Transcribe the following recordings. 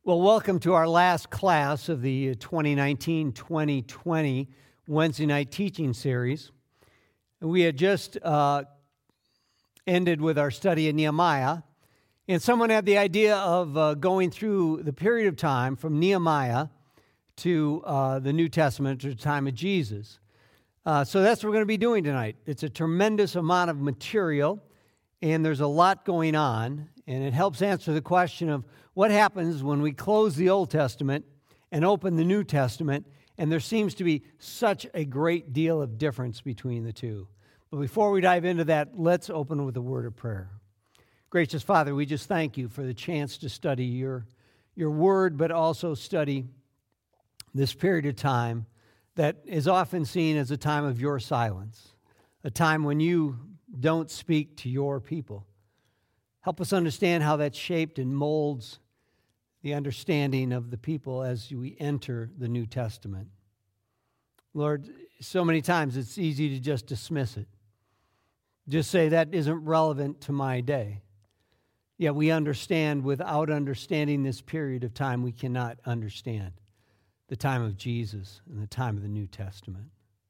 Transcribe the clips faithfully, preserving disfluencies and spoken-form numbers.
Well, welcome to our last class of the twenty nineteen twenty twenty Wednesday night teaching series. We had just uh, ended with our study of Nehemiah, and someone had the idea of uh, going through the period of time from Nehemiah to uh, the New Testament, to the time of Jesus. Uh, so that's what we're going to be doing tonight. It's a tremendous amount of material, and there's a lot going on, and it helps answer the question of what happens when we close the Old Testament and open the New Testament, and there seems to be such a great deal of difference between the two. But before we dive into that, let's open with a word of prayer. Gracious Father, we just thank you for the chance to study your, your word, but also study this period of time that is often seen as a time of your silence, a time when you don't speak to your people. Help us understand how that shaped and molds the understanding of the people as we enter the New Testament. Lord, so many times it's easy to just dismiss it. Just say that isn't relevant to my day. Yet we understand without understanding this period of time, we cannot understand the time of Jesus and the time of the New Testament.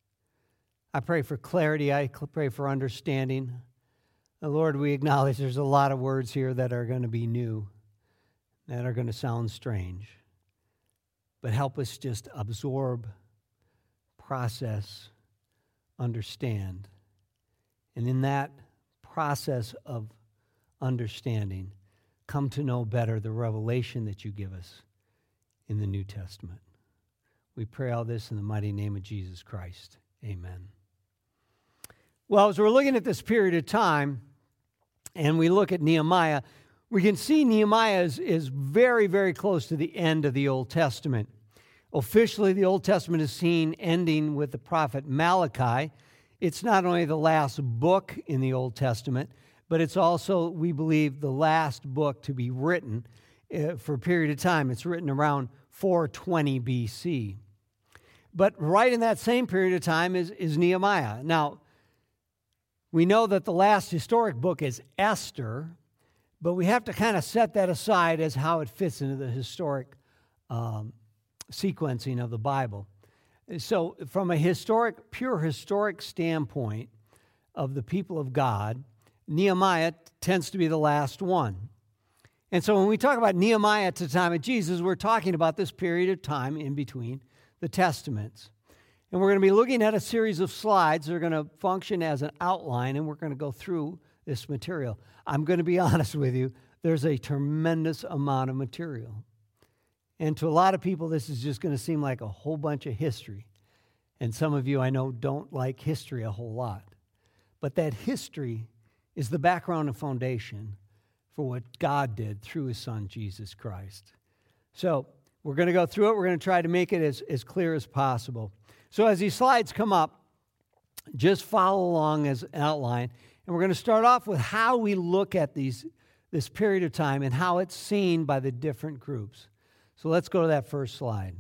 I pray for clarity. I pray for understanding. Lord, we acknowledge there's a lot of words here that are going to be new, that are going to sound strange. But help us just absorb, process, understand. And in that process of understanding, come to know better the revelation that you give us in the New Testament. We pray all this in the mighty name of Jesus Christ. Amen. Well, as we're looking at this period of time, and we look at Nehemiah, we can see Nehemiah is, is very, very close to the end of the Old Testament. Officially, the Old Testament is seen ending with the prophet Malachi. It's not only the last book in the Old Testament, but it's also, we believe, the last book to be written uh, for a period of time. It's written around four twenty B C. But right in that same period of time is, is Nehemiah. Now, we know that the last historic book is Esther, but we have to kind of set that aside as how it fits into the historic um, sequencing of the Bible. So from a historic, pure historic standpoint of the people of God, Nehemiah tends to be the last one. And so when we talk about Nehemiah at the time of Jesus, we're talking about this period of time in between the Testaments. And we're going to be looking at a series of slides that are going to function as an outline, and we're going to go through this material. I'm going to be honest with you, there's a tremendous amount of material. And to a lot of people, this is just going to seem like a whole bunch of history. And some of you, I know, don't like history a whole lot. But that history is the background and foundation for what God did through His Son, Jesus Christ. So we're going to go through it. We're going to try to make it as, as clear as possible. So as these slides come up, just follow along as an outline. And we're going to start off with how we look at these this period of time and how it's seen by the different groups. So let's go to that first slide.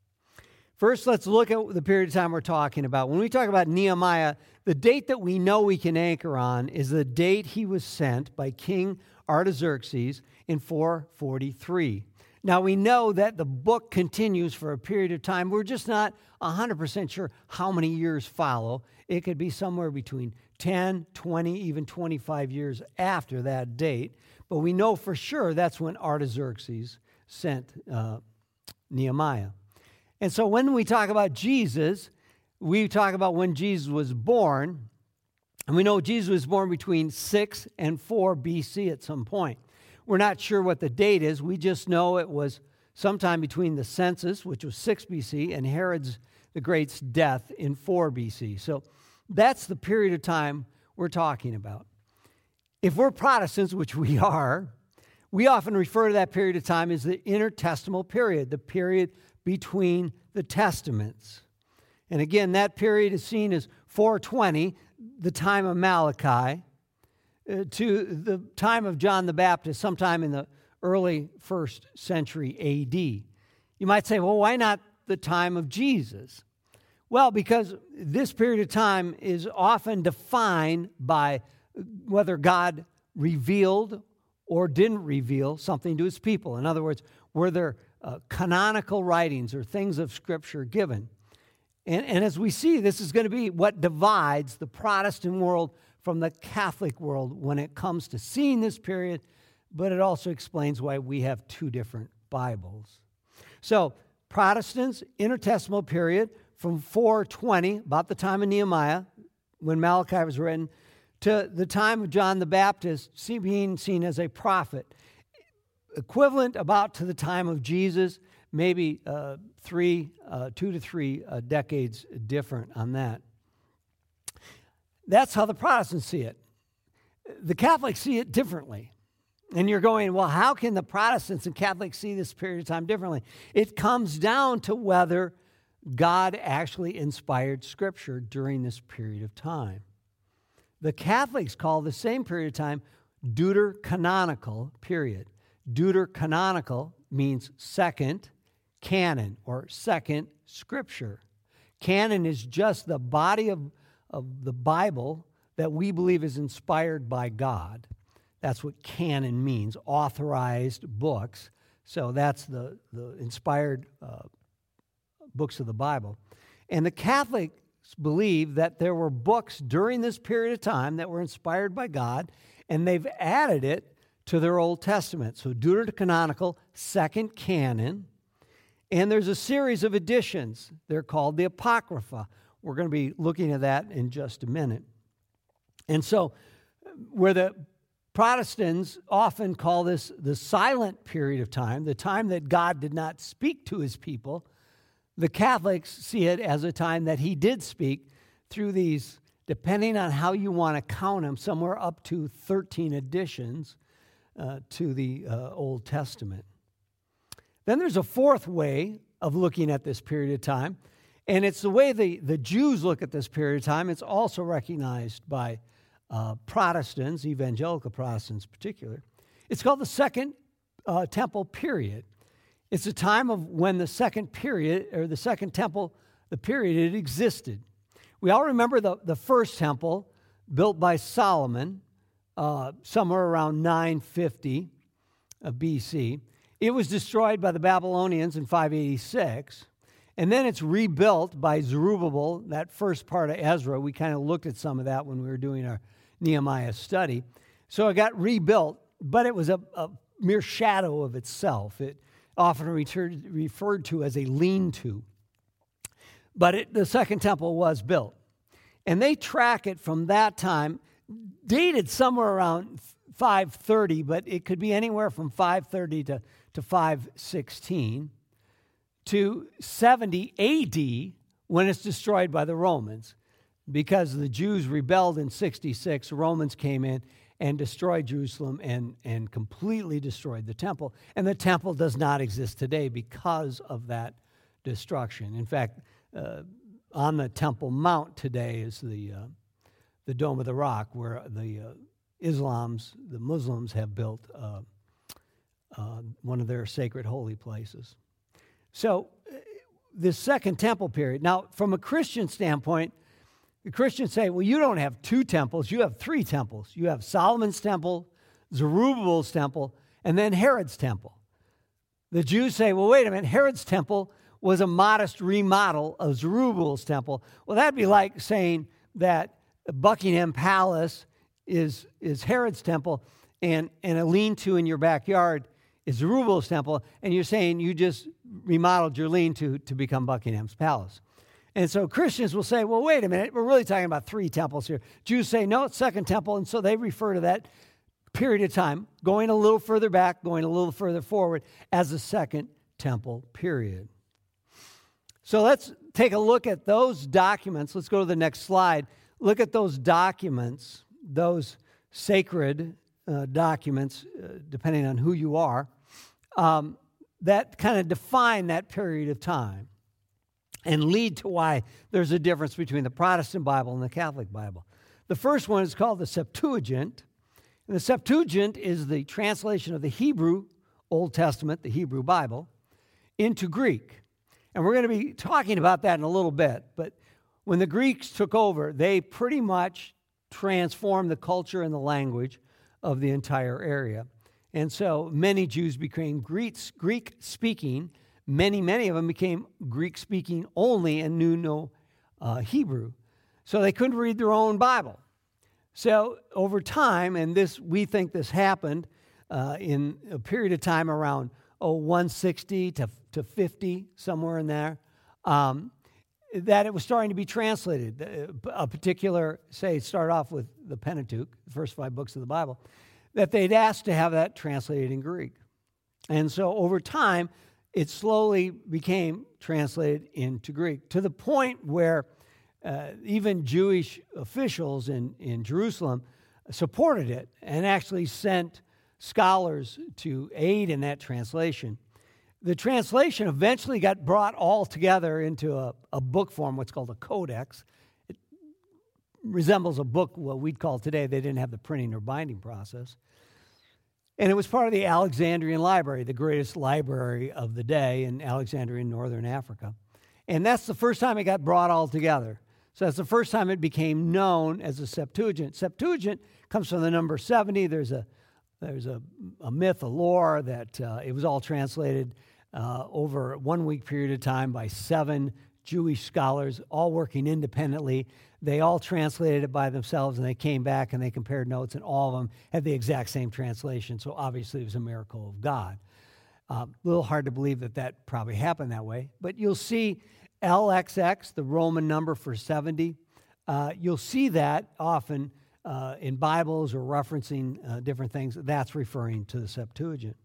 First, let's look at the period of time we're talking about. When we talk about Nehemiah, the date that we know we can anchor on is the date he was sent by King Artaxerxes in four forty-three. Now, we know that the book continues for a period of time. We're just not one hundred percent sure how many years follow. It could be somewhere between ten, twenty, even twenty-five years after that date. But we know for sure that's when Artaxerxes sent uh, Nehemiah. And so when we talk about Jesus, we talk about when Jesus was born. And we know Jesus was born between six and four B C at some point. We're not sure what the date is. We just know it was sometime between the census, which was six B C, and Herod's the Great's death in four B C. So that's the period of time we're talking about. If we're Protestants, which we are, we often refer to that period of time as the intertestamental period, the period between the testaments. And again, that period is seen as four twenty, the time of Malachi, Uh, to the time of John the Baptist, sometime in the early first century A D. You might say, well, why not the time of Jesus? Well, because this period of time is often defined by whether God revealed or didn't reveal something to his people? In other words, were there uh, canonical writings or things of Scripture given? And, and as we see, this is going to be what divides the Protestant world from the Catholic world when it comes to seeing this period, but it also explains why we have two different Bibles. So, Protestants, intertestamental period from four twenty, about the time of Nehemiah, when Malachi was written, to the time of John the Baptist, being seen as a prophet. Equivalent about to the time of Jesus, maybe uh, three, uh, two to three uh, decades different on that. That's how the Protestants see it. The Catholics see it differently. And you're going, well, how can the Protestants and Catholics see this period of time differently? It comes down to whether God actually inspired Scripture during this period of time. The Catholics call the same period of time deuterocanonical period. Deuterocanonical means second canon or second Scripture. Canon is just the body of, of the Bible that we believe is inspired by God. That's what canon means, authorized books. So that's the, the inspired uh, books of the Bible. And the Catholics believe that there were books during this period of time that were inspired by God, and they've added it to their Old Testament. So deuterocanonical, second canon. And there's a series of additions. They're called the Apocrypha. We're going to be looking at that in just a minute. And so where the Protestants often call this the silent period of time, the time that God did not speak to his people, the Catholics see it as a time that he did speak through these, depending on how you want to count them, somewhere up to thirteen additions uh, to the uh, Old Testament. Then there's a fourth way of looking at this period of time, and it's the way the, the Jews look at this period of time. It's also recognized by uh, Protestants, evangelical Protestants in particular. It's called the Second uh, Temple period. It's a time of when the second period, or the second temple, the period it existed. We all remember the, the first temple built by Solomon uh, somewhere around nine fifty B C. It was destroyed by the Babylonians in five eighty-six, and then it's rebuilt by Zerubbabel, that first part of Ezra. We kind of looked at some of that when we were doing our Nehemiah study. So it got rebuilt, but it was a, a mere shadow of itself. It often referred, referred to as a lean-to. But it, the second temple was built. And they track it from that time, dated somewhere around five thirty, but it could be anywhere from five thirty to, to five sixteen, to seventy A D when it's destroyed by the Romans. Because the Jews rebelled in sixty-six, Romans came in and destroyed Jerusalem and, and completely destroyed the temple. And the temple does not exist today because of that destruction. In fact, uh, on the Temple Mount today is the uh, the Dome of the Rock, where the uh, Islams, the Muslims, have built uh, uh, one of their sacred holy places. So, uh, this Second Temple period. Now, from a Christian standpoint, the Christians say, well, you don't have two temples, you have three temples. You have Solomon's temple, Zerubbabel's temple, and then Herod's temple. The Jews say, well, wait a minute, Herod's temple was a modest remodel of Zerubbabel's temple. Well, that'd be like saying that Buckingham Palace is, is Herod's temple, and, and a lean-to in your backyard is Zerubbabel's temple, and you're saying you just remodeled your lean-to to become Buckingham's Palace. And so Christians will say, well, wait a minute, we're really talking about three temples here. Jews say, no, it's second temple, and so they refer to that period of time, going a little further back, going a little further forward, as the second temple period. So let's take a look at those documents. Let's go to the next slide. Look at those documents, those sacred uh, documents, uh, depending on who you are, um, that kind of define that period of time and lead to why there's a difference between the Protestant Bible and the Catholic Bible. The first one is called the Septuagint. And the Septuagint is the translation of the Hebrew Old Testament, the Hebrew Bible, into Greek. And we're going to be talking about that in a little bit. But when the Greeks took over, they pretty much transformed the culture and the language of the entire area. And so many Jews became Greek-speaking. Many, many of them became Greek-speaking only and knew no uh, Hebrew. So they couldn't read their own Bible. So over time, and this we think this happened uh, in a period of time around oh, one sixty to, to fifty, somewhere in there, um, that it was starting to be translated. A particular, say, start off with the Pentateuch, the first five books of the Bible, that they'd asked to have that translated in Greek. And so over time, it slowly became translated into Greek, to the point where uh, even Jewish officials in, in Jerusalem supported it and actually sent scholars to aid in that translation. The translation eventually got brought all together into a, a book form, what's called a codex. It resembles a book, what we'd call today. They didn't have the printing or binding process. And it was part of the Alexandrian Library, the greatest library of the day in Alexandria in northern Africa. And that's the first time it got brought all together. So that's the first time it became known as a Septuagint. Septuagint comes from the number seventy. There's a there's a, a myth, a lore, that uh, it was all translated uh, over a one-week period of time by seven Jewish scholars, all working independently. They all translated it by themselves, and they came back and they compared notes, and all of them had the exact same translation. So obviously it was a miracle of God. A um, little hard to believe that that probably happened that way. But you'll see L X X, the Roman number for seventy. Uh, you'll see that often uh, in Bibles or referencing uh, different things. That's referring to the Septuagint.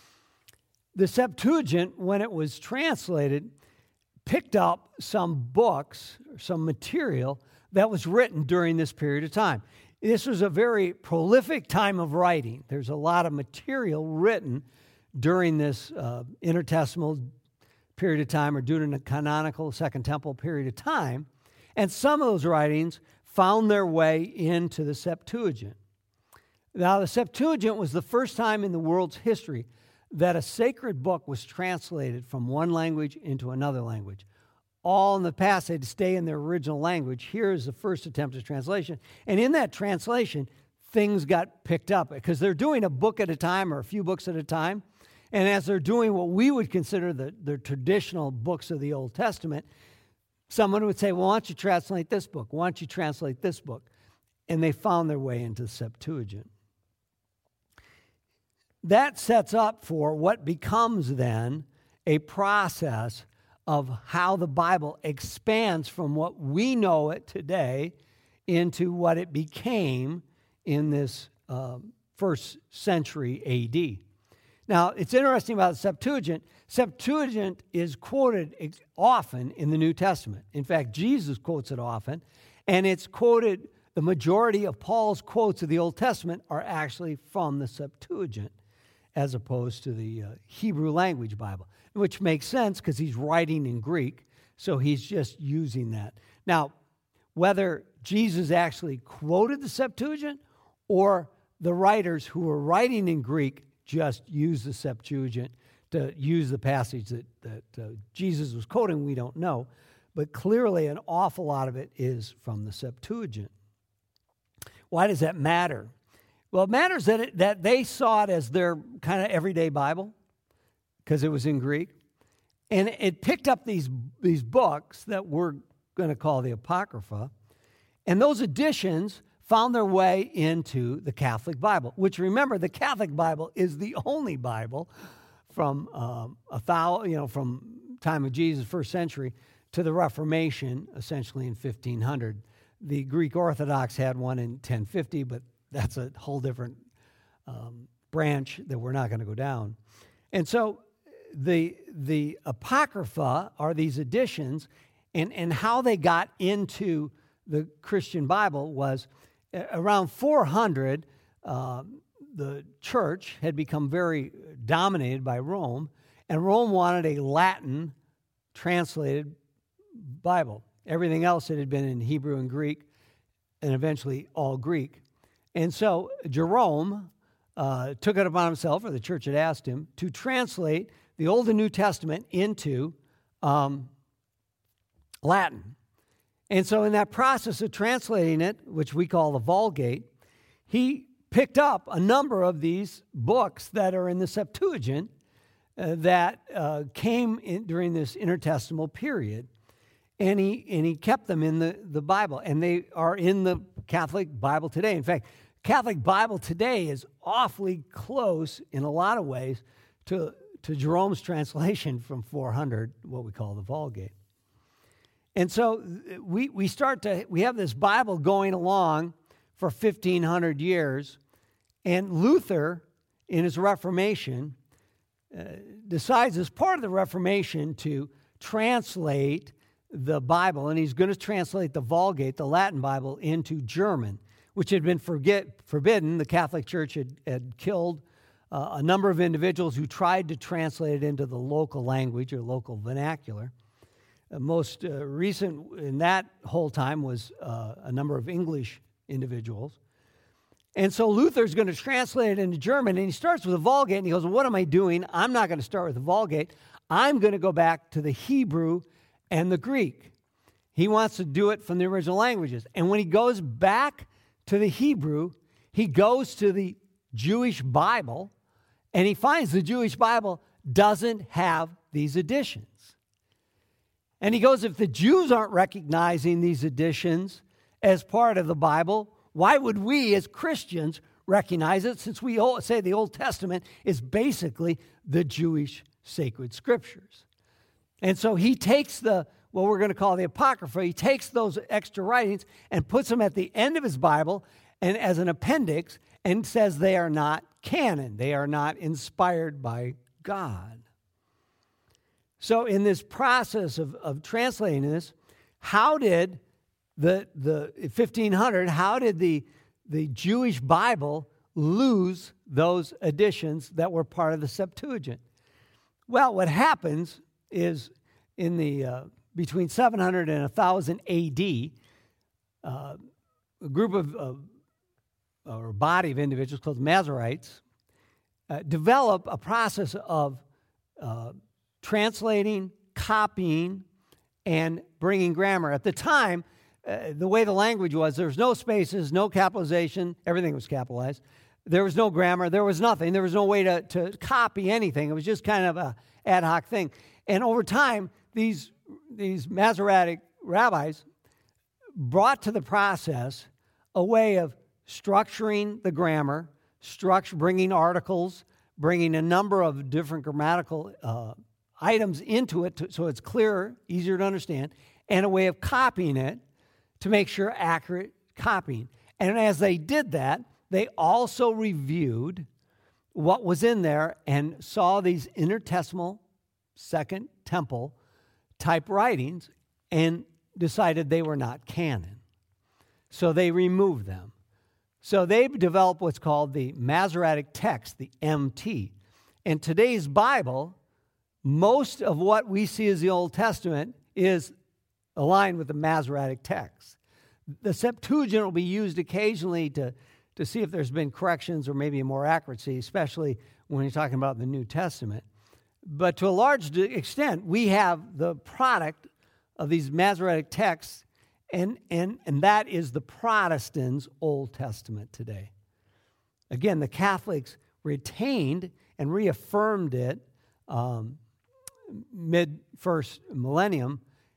The Septuagint, when it was translated, picked up some books, some material that was written during this period of time. This was a very prolific time of writing. There's a lot of material written during this uh, intertestamental period of time, or deuterocanonical Second Temple period of time, and some of those writings found their way into the Septuagint. Now, the Septuagint was the first time in the world's history that a sacred book was translated from one language into another language. All in the past, they'd stay in their original language. Here is the first attempt at translation. And in that translation, things got picked up because they're doing a book at a time or a few books at a time. And as they're doing what we would consider the, the traditional books of the Old Testament, someone would say, well, why don't you translate this book? Why don't you translate this book? And they found their way into the Septuagint. That sets up for what becomes then a process of how the Bible expands from what we know it today into what it became in this uh, first century A D. Now, it's interesting about the Septuagint. Septuagint is quoted ex- often in the New Testament. In fact, Jesus quotes it often, and it's quoted, the majority of Paul's quotes of the Old Testament are actually from the Septuagint, as opposed to the uh, Hebrew language Bible, which makes sense because he's writing in Greek, so he's just using that. Now, whether Jesus actually quoted the Septuagint or the writers who were writing in Greek just used the Septuagint to use the passage that, that uh, Jesus was quoting, we don't know, but clearly an awful lot of it is from the Septuagint. Why does that matter? Well, it matters that it, that they saw it as their kind of everyday Bible because it was in Greek. And it picked up these, these books that we're going to call the Apocrypha. And those editions found their way into the Catholic Bible, which, remember, the Catholic Bible is the only Bible from um, a thousand, you know, from time of Jesus, first century, to the Reformation, essentially in fifteen hundred. The Greek Orthodox had one in ten fifty, but that's a whole different um, branch that we're not going to go down. And so the the Apocrypha are these editions, and, and how they got into the Christian Bible was around four hundred, uh, the church had become very dominated by Rome, and Rome wanted a Latin translated Bible. Everything else it had been in Hebrew and Greek, and eventually all Greek. And so Jerome uh, took it upon himself, or the church had asked him, to translate the Old and New Testament into um, Latin. And so in that process of translating it, which we call the Vulgate, he picked up a number of these books that are in the Septuagint uh, that uh, came in during this intertestamental period, and he and he kept them in the, the Bible, and they are in the Catholic Bible today. In fact, Catholic Bible today is awfully close in a lot of ways to, to Jerome's translation from four hundred, what we call the Vulgate. And so we we start to, we have this Bible going along for fifteen hundred years, and Luther, in his Reformation, uh, decides as part of the Reformation to translate the Bible, and he's going to translate the Vulgate, the Latin Bible, into German, which had been forget, forbidden. The Catholic Church had, had killed uh, a number of individuals who tried to translate it into the local language or local vernacular. Uh, most uh, recent in that whole time was uh, a number of English individuals. And so Luther's going to translate it into German, and he starts with the Vulgate, and he goes, well, what am I doing? I'm not going to start with the Vulgate. I'm going to go back to the Hebrew and the Greek. He wants to do it from the original languages. And when he goes back to the Hebrew, he goes to the Jewish Bible, and he finds the Jewish Bible doesn't have these additions. And he goes, if the Jews aren't recognizing these additions as part of the Bible, why would we as Christians recognize it, since we all say the Old Testament is basically the Jewish sacred scriptures? And so he takes the, what we're going to call the Apocrypha, he takes those extra writings and puts them at the end of his Bible and as an appendix and says they are not canon. They are not inspired by God. So in this process of, of translating this, how did the, the fifteen hundred, how did the, the Jewish Bible lose those additions that were part of the Septuagint? Well, what happens is in the uh, between seven hundred and one thousand A D, uh, a group of, of or a body of individuals called Masoretes uh, develop a process of uh, translating, copying, and bringing grammar. At the time, uh, the way the language was, there was no spaces, no capitalization, everything was capitalized. There was no grammar, there was nothing. There was no way to, to copy anything. It was just kind of a ad hoc thing. And over time, these, these Masoretic rabbis brought to the process a way of structuring the grammar, structure, bringing articles, bringing a number of different grammatical uh, items into it to, so it's clearer, easier to understand, and a way of copying it to make sure accurate copying. And as they did that, they also reviewed what was in there and saw these intertestamental Second Temple type writings and decided they were not canon. So they removed them. So they developed what's called the Masoretic text, the M T. In today's Bible, most of what we see as the Old Testament is aligned with the Masoretic text. The Septuagint will be used occasionally to, to see if there's been corrections or maybe more accuracy, especially when you're talking about the New Testament. But to a large extent, we have the product of these Masoretic texts, and, and, and that is the Protestants' Old Testament today. Again, the Catholics retained and reaffirmed it um, mid-first millennium,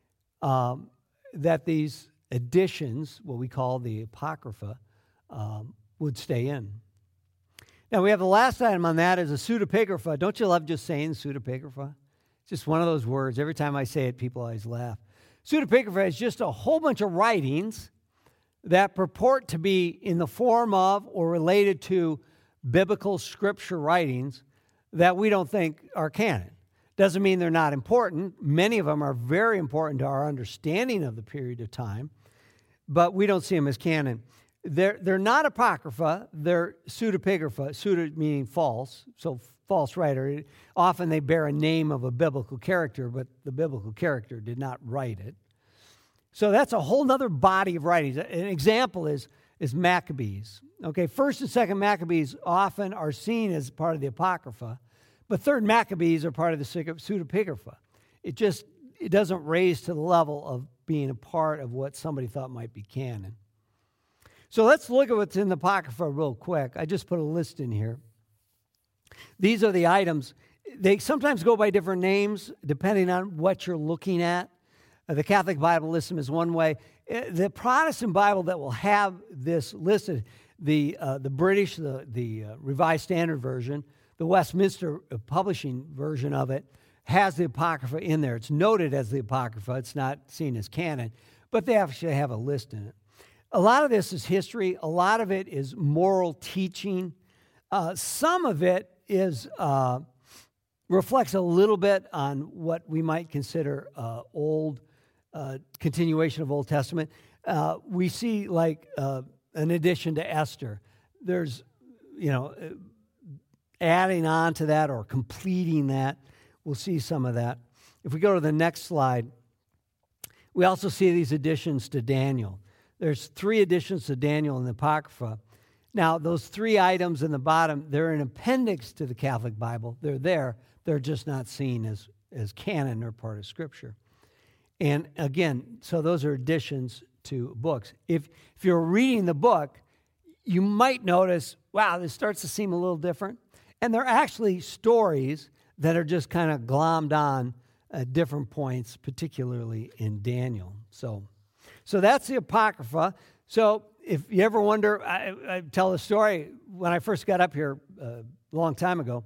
um, that these additions, what we call the Apocrypha, um, would stay in. Now, we have the last item on that is a pseudepigrapha. Don't you love just saying pseudepigrapha? It's just one of those words. Every time I say it, people always laugh. Pseudepigrapha is just a whole bunch of writings that purport to be in the form of or related to biblical scripture writings that we don't think are canon. Doesn't mean they're not important. Many of them are very important to our understanding of the period of time, but we don't see them as canon. They're, they're not apocrypha, they're pseudepigrapha, pseudo meaning false, so false writer. Often they bear a name of a biblical character, but the biblical character did not write it. So that's a whole other body of writings. An example is, is Maccabees. Okay, First and Second Maccabees often are seen as part of the Apocrypha, but Third Maccabees are part of the pseudepigrapha. It just it doesn't raise to the level of being a part of what somebody thought might be canon. So let's look at what's in the Apocrypha real quick. I just put a list in here. These are the items. They sometimes go by different names depending on what you're looking at. Uh, the Catholic Bible lists them as one way. Uh, the Protestant Bible that will have this listed, the uh, the British, the, the uh, Revised Standard Version, the Westminster Publishing version of it, has the Apocrypha in there. It's noted as the Apocrypha. It's not seen as canon, but they actually have a list in it. A lot of this is history. A lot of it is moral teaching. Uh, some of it is uh, reflects a little bit on what we might consider uh, old uh, continuation of Old Testament. Uh, we see like uh, an addition to Esther. There's, you know, adding on to that or completing that. We'll see some of that. If we go to the next slide, we also see these additions to Daniel. There's three additions to Daniel in the Apocrypha. Now, those three items in the bottom, they're an appendix to the Catholic Bible. They're there. They're just not seen as, as canon or part of Scripture. And again, so those are additions to books. If, if you're reading the book, you might notice, wow, this starts to seem a little different. And they're actually stories that are just kind of glommed on at different points, particularly in Daniel. So, so that's the Apocrypha. So if you ever wonder, I, I tell the story, when I first got up here uh, a long time ago,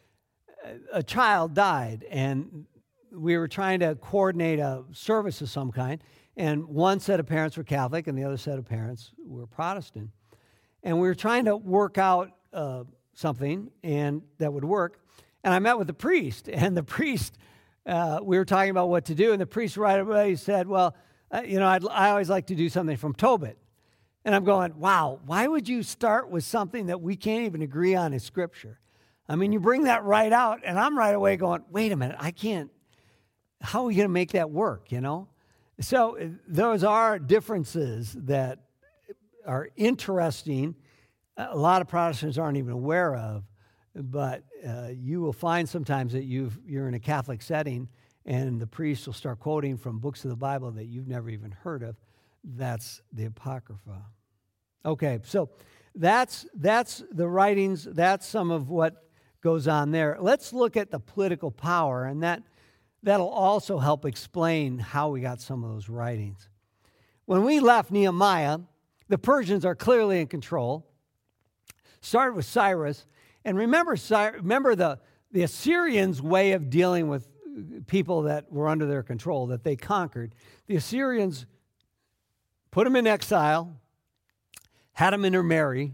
a child died, and we were trying to coordinate a service of some kind, and one set of parents were Catholic, and the other set of parents were Protestant. And we were trying to work out uh, something and that would work. And I met with the priest, and the priest, uh, we were talking about what to do, and the priest right away said, well, uh, you know, I'd, I always like to do something from Tobit. And I'm going, wow, why would you start with something that we can't even agree on in Scripture? I mean, you bring that right out, and I'm right away going, wait a minute, I can't, how are we going to make that work, you know? So those are differences that are interesting. A lot of Protestants aren't even aware of, but uh, you will find sometimes that you've, you're in a Catholic setting and the priest will start quoting from books of the Bible that you've never even heard of. That's the Apocrypha. Okay, so that's that's the writings. That's some of what goes on there. Let's look at the political power, and that, that'll also help explain how we got some of those writings. When we left Nehemiah, the Persians are clearly in control. Started with Cyrus. And remember, remember the, the Assyrians' way of dealing with people that were under their control, that they conquered. The Assyrians put them in exile, had them intermarry,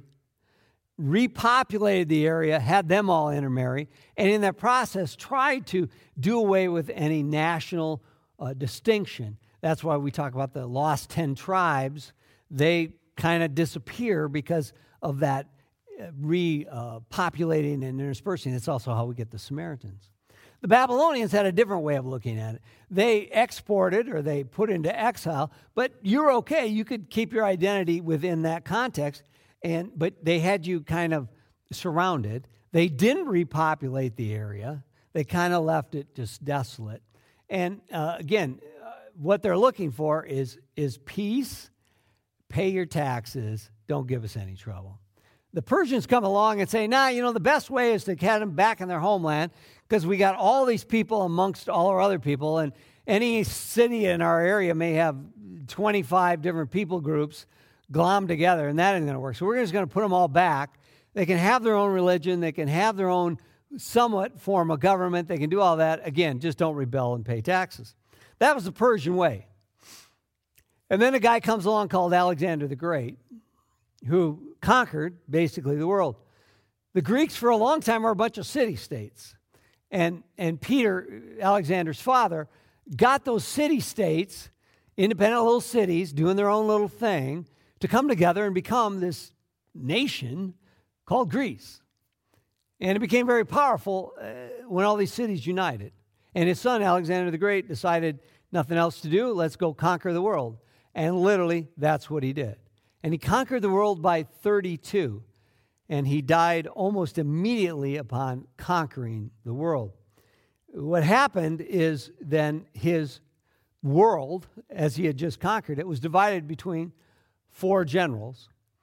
repopulated the area, had them all intermarry, and in that process tried to do away with any national uh, distinction. That's why we talk about the lost ten tribes. They kind of disappear because of that repopulating uh, and interspersing. It's also how we get the Samaritans. The Babylonians had a different way of looking at it. They exported or they put into exile, but you're okay. You could keep your identity within that context, and but they had you kind of surrounded. They didn't repopulate the area. They kind of left it just desolate. And uh, again, uh, what they're looking for is, is peace, pay your taxes, don't give us any trouble. The Persians come along and say, nah, you know, the best way is to get them back in their homeland because we got all these people amongst all our other people, and any city in our area may have twenty-five different people groups glommed together, and that ain't going to work. So we're just going to put them all back. They can have their own religion. They can have their own somewhat form of government. They can do all that. Again, just don't rebel and pay taxes. That was the Persian way. And then a guy comes along called Alexander the Great, who conquered basically the world. The Greeks for a long time were a bunch of city-states. And, and Peter, Alexander's father, got those city-states, independent little cities, doing their own little thing, to come together and become this nation called Greece. And it became very powerful uh, when all these cities united. And his son, Alexander the Great, decided nothing else to do, let's go conquer the world. And literally, that's what he did. And he conquered the world by thirty-two. And he died almost immediately upon conquering the world. What happened is then his world, as he had just conquered it, was divided between four generals.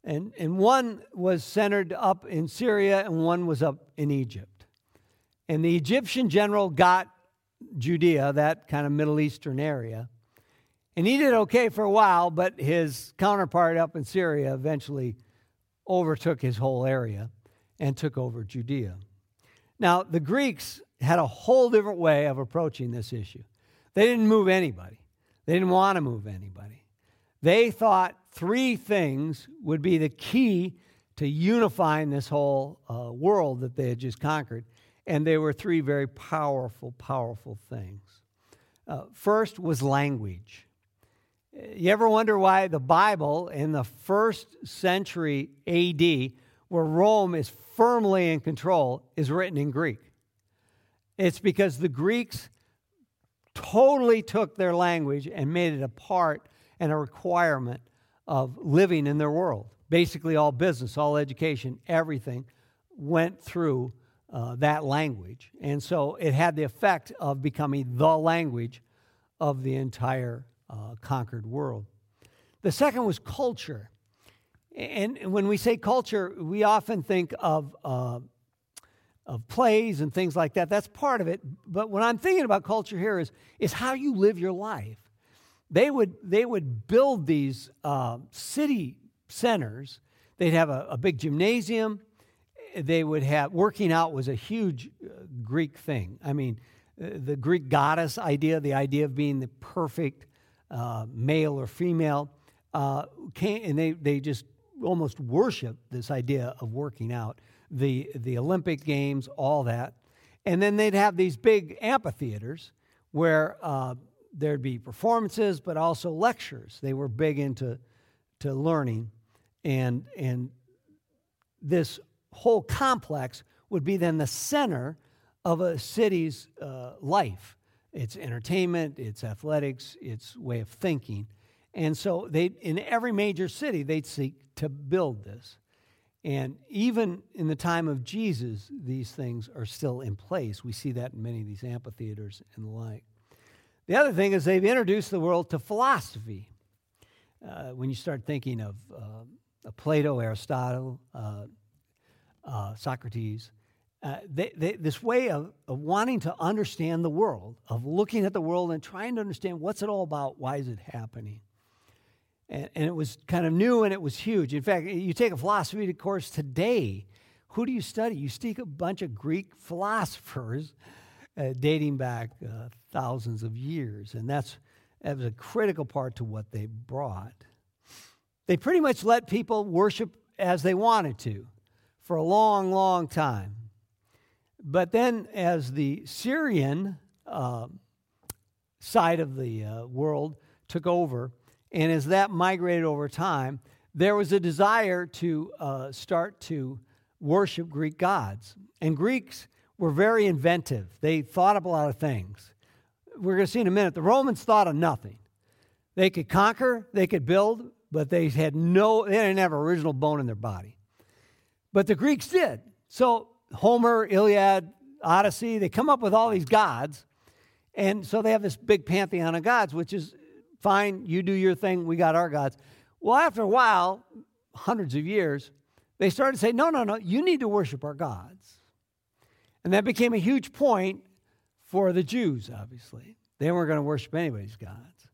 And, and one was centered up in Syria and one was up in Egypt. And the Egyptian general got Judea, that kind of Middle Eastern area. And he did okay for a while, but his counterpart up in Syria eventually overtook his whole area and took over Judea. Now, the Greeks had a whole different way of approaching this issue. They didn't move anybody. They didn't want to move anybody. They thought three things would be the key to unifying this whole uh, world that they had just conquered. And they were three very powerful, powerful things. Uh, first was language. You ever wonder why the Bible in the first century A D, where Rome is firmly in control, is written in Greek? It's because the Greeks totally took their language and made it a part and a requirement of living in their world. Basically, all business, all education, everything went through uh, that language. And so it had the effect of becoming the language of the entire uh, conquered world. The second was culture. And when we say culture, we often think of uh, of plays and things like that. That's part of it. But what I'm thinking about culture here is, is how you live your life. They would they would build these uh, city centers. They'd have a, a big gymnasium. They would have, working out was a huge uh, Greek thing. I mean, uh, the Greek goddess idea, the idea of being the perfect uh, male or female, uh, came, and they, they just almost worshiped this idea of working out. The, the Olympic Games, all that. And then they'd have these big amphitheaters where uh, there'd be performances, but also lectures. They were big into to learning. And, and this whole complex would be then the center of a city's uh, life. It's entertainment, it's athletics, it's way of thinking. And so they, in every major city, they'd seek to build this. And even in the time of Jesus, these things are still in place. We see that in many of these amphitheaters and the like. The other thing is they've introduced the world to philosophy. Uh, when you start thinking of uh, Plato, Aristotle, uh, uh, Socrates, uh, they, they, this way of, of wanting to understand the world, of looking at the world and trying to understand what's it all about, why is it happening? And, and it was kind of new and it was huge. In fact, you take a philosophy course today, who do you study? You study a bunch of Greek philosophers uh, dating back uh, thousands of years. And that's that was a critical part to what they brought. They pretty much let people worship as they wanted to for a long, long time. But then as the Syrian uh, side of the uh, world took over, and as that migrated over time, there was a desire to uh, start to worship Greek gods. And Greeks were very inventive. They thought up a lot of things. We're going to see in a minute, the Romans thought of nothing. They could conquer, they could build, but they had no, they didn't have an original bone in their body. But the Greeks did. So Homer, Iliad, Odyssey, they come up with all these gods. And so they have this big pantheon of gods, which is fine, you do your thing, we got our gods. Well, after a while, hundreds of years, they started to say, no, no, no, you need to worship our gods. And that became a huge point for the Jews, obviously. They weren't going to worship anybody's gods.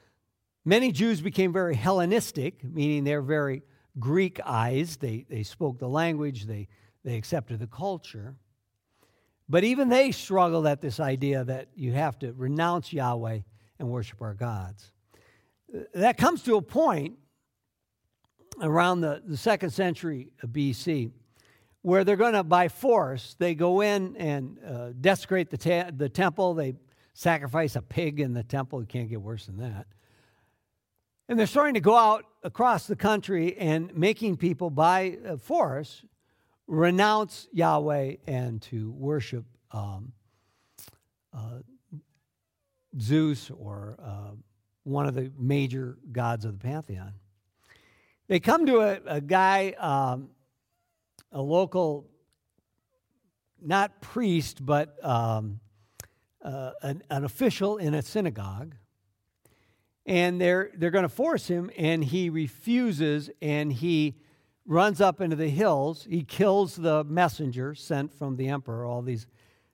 Many Jews became very Hellenistic, meaning they're very Greekized. They, they spoke the language, they, they accepted the culture. But even they struggled at this idea that you have to renounce Yahweh and worship our gods. That comes to a point around the, the second century B C where they're going to, by force, they go in and uh, desecrate the, ta- the temple. They sacrifice a pig in the temple. You can't get worse than that. And they're starting to go out across the country and making people, by uh, force, renounce Yahweh and to worship um, uh, Zeus or uh, one of the major gods of the pantheon. They come to a, a guy, um, a local, not priest, but um, uh, an, an official in a synagogue, and they're they're going to force him, and he refuses, and he runs up into the hills. He kills the messenger sent from the emperor, all these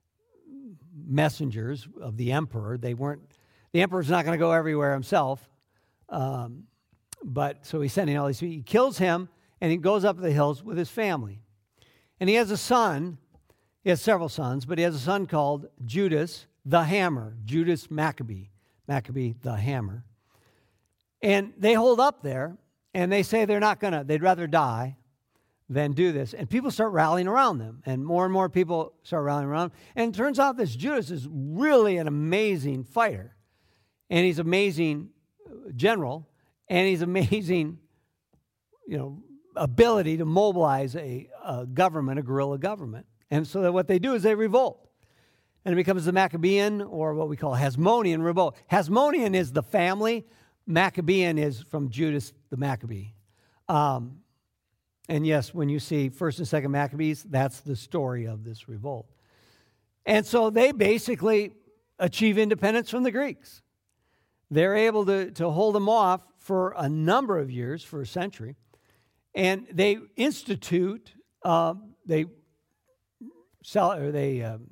messengers of the emperor. They weren't, the emperor's not going to go everywhere himself. Um, but so he's sending all these people. He kills him, and he goes up the hills with his family. And he has a son. He has several sons, but he has a son called Judas the Hammer. Judas Maccabee. Maccabee the Hammer. And they hold up there, and they say they're not going to, they'd rather die than do this. And people start rallying around them, and more and more people start rallying around. And it turns out this Judas is really an amazing fighter. And he's an amazing general, and he's amazing, you know, ability to mobilize a, a government, a guerrilla government. And so that what they do is they revolt. And it becomes the Maccabean, or what we call Hasmonean revolt. Hasmonean is the family. Maccabean is from Judas the Maccabee. Um, and yes, when you see First and Second Maccabees, that's the story of this revolt. And so they basically achieve independence from the Greeks. They're able to, to hold them off for a number of years, for a century. And they institute, uh, they sell, or they um,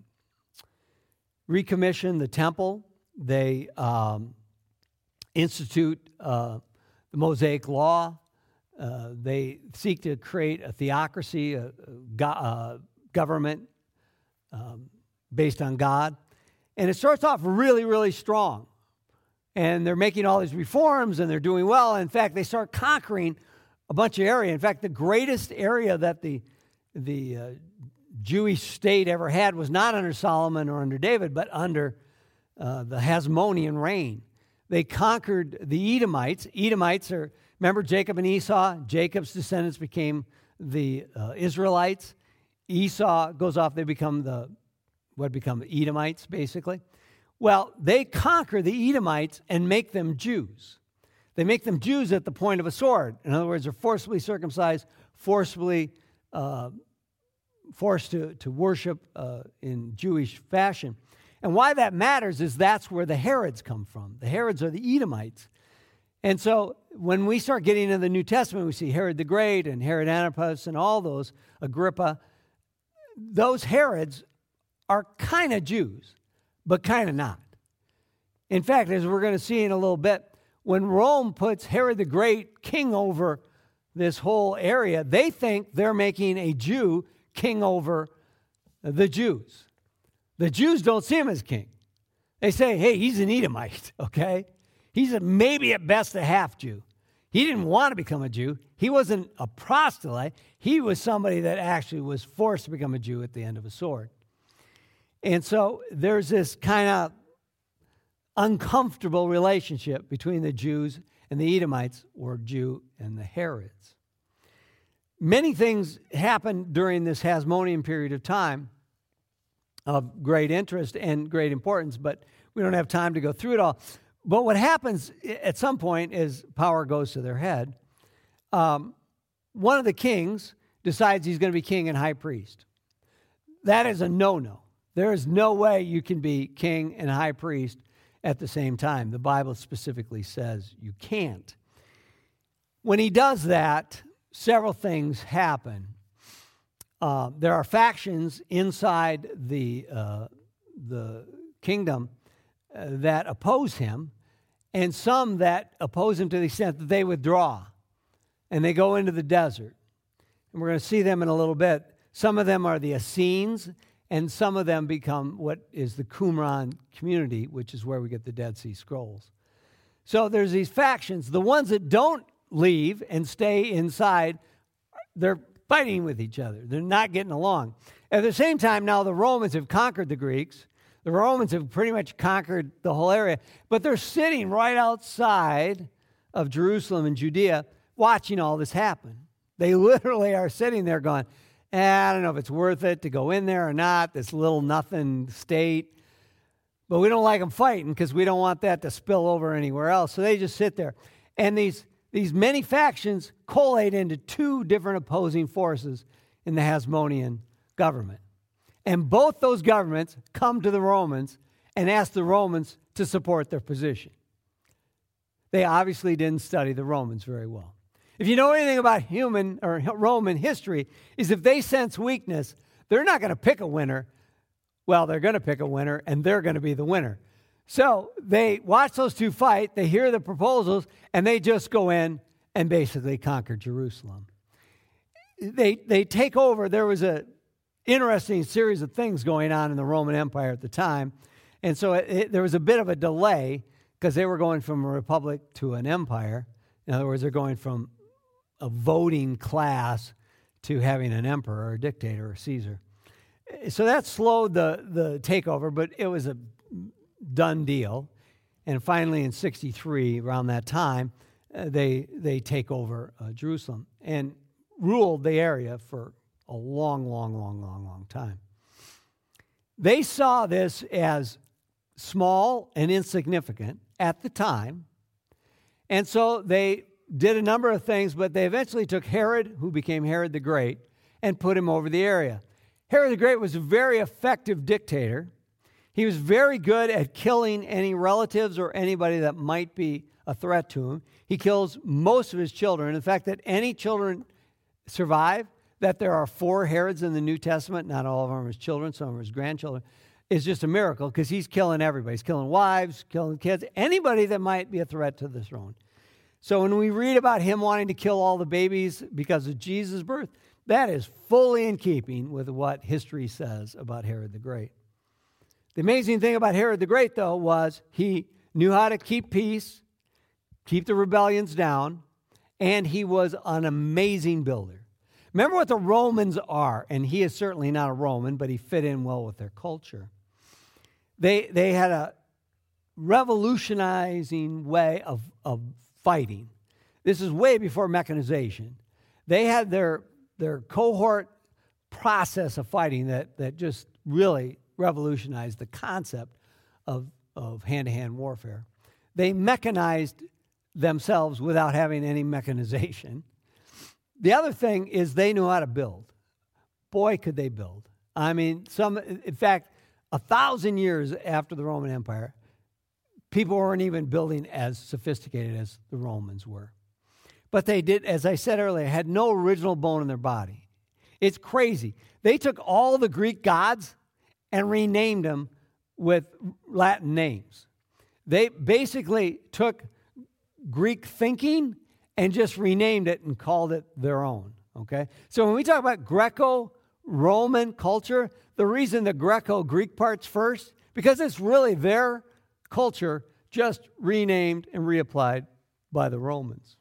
recommission the temple. They um, institute uh, the Mosaic Law. Uh, they seek to create a theocracy, a, a, go- a government um, based on God. And it starts off really, really strong. And they're making all these reforms, and they're doing well. In fact, they start conquering a bunch of area. In fact, the greatest area that the, the uh, Jewish state ever had was not under Solomon or under David, but under uh, the Hasmonean reign. They conquered the Edomites. Edomites are, remember Jacob and Esau? Jacob's descendants became the uh, Israelites. Esau goes off, they become the, what become the Edomites, basically. Well, they conquer the Edomites and make them Jews. They make them Jews at the point of a sword. In other words, they're forcibly circumcised, forcibly uh, forced to, to worship uh, in Jewish fashion. And why that matters is that's where the Herods come from. The Herods are the Edomites. And so when we start getting into the New Testament, we see Herod the Great and Herod Antipas and all those, Agrippa. Those Herods are kind of Jews, but kind of not. In fact, as we're going to see in a little bit, when Rome puts Herod the Great king over this whole area, they think they're making a Jew king over the Jews. The Jews don't see him as king. They say, hey, he's an Edomite, okay? He's a, maybe at best a half-Jew. He didn't want to become a Jew. He wasn't a proselyte. He was somebody that actually was forced to become a Jew at the end of a sword. And so there's this kind of uncomfortable relationship between the Jews and the Edomites, or Jew and the Herods. Many things happened during this Hasmonean period of time of great interest and great importance, but we don't have time to go through it all. But what happens at some point is power goes to their head. Um, one of the kings decides he's going to be king and high priest. That is a no-no. There is no way you can be king and high priest at the same time. The Bible specifically says you can't. When he does that, several things happen. Uh, there are factions inside the, uh, the kingdom uh, that oppose him, and some that oppose him to the extent that they withdraw, and they go into the desert. And we're going to see them in a little bit. Some of them are the Essenes, and some of them become what is the Qumran community, which is where we get the Dead Sea Scrolls. So there's these factions. The ones that don't leave and stay inside, they're fighting with each other. They're not getting along. At the same time, now the Romans have conquered the Greeks. The Romans have pretty much conquered the whole area, but they're sitting right outside of Jerusalem and Judea watching all this happen. They literally are sitting there going, I don't know if it's worth it to go in there or not, this little nothing state. But we don't like them fighting because we don't want that to spill over anywhere else. So they just sit there. And these, these many factions collate into two different opposing forces in the Hasmonean government. And both those governments come to the Romans and ask the Romans to support their position. They obviously didn't study the Romans very well. If you know anything about human or Roman history, is if they sense weakness, they're not going to pick a winner. Well, they're going to pick a winner, and they're going to be the winner. So they watch those two fight, they hear the proposals, and they just go in and basically conquer Jerusalem. They they take over. There was a interesting series of things going on in the Roman Empire at the time, and so it, it, there was a bit of a delay because they were going from a republic to an empire. In other words, they're going from a voting class to having an emperor or a dictator or Caesar. So that slowed the, the takeover, but it was a done deal. And finally in sixty-three, around that time, uh, they they take over uh, Jerusalem and ruled the area for a long, long, long, long, long time. They saw this as small and insignificant at the time, and so they did a number of things, but they eventually took Herod, who became Herod the Great, and put him over the area. Herod the Great was a very effective dictator. He was very good at killing any relatives or anybody that might be a threat to him. He kills most of his children. In fact, that any children survive, that there are four Herods in the New Testament, not all of them are his children, some of them are his grandchildren, is just a miracle because he's killing everybody. He's killing wives, killing kids, anybody that might be a threat to the throne. So when we read about him wanting to kill all the babies because of Jesus' birth, that is fully in keeping with what history says about Herod the Great. The amazing thing about Herod the Great, though, was he knew how to keep peace, keep the rebellions down, and he was an amazing builder. Remember what the Romans are, and he is certainly not a Roman, but he fit in well with their culture. They they had a revolutionizing way of, of fighting. This is way before mechanization. They had their, their cohort process of fighting that, that just really revolutionized the concept of, of hand-to-hand warfare. They mechanized themselves without having any mechanization. The other thing is they knew how to build. Boy, could they build. I mean, some, in fact, a thousand years after the Roman Empire, people weren't even building as sophisticated as the Romans were. But they did, as I said earlier, had no original bone in their body. It's crazy. They took all the Greek gods and renamed them with Latin names. They basically took Greek thinking and just renamed it and called it their own, okay? So when we talk about Greco-Roman culture, the reason the Greco-Greek part's first, because it's really their culture just renamed and reapplied by the Romans.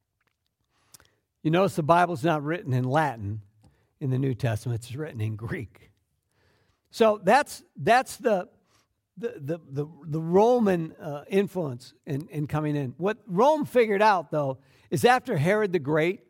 You notice the Bible's not written in Latin in the New Testament, it's written in Greek. So that's that's the the the the, the Roman uh, influence in, in coming in. What Rome figured out, though, is after Herod the Great,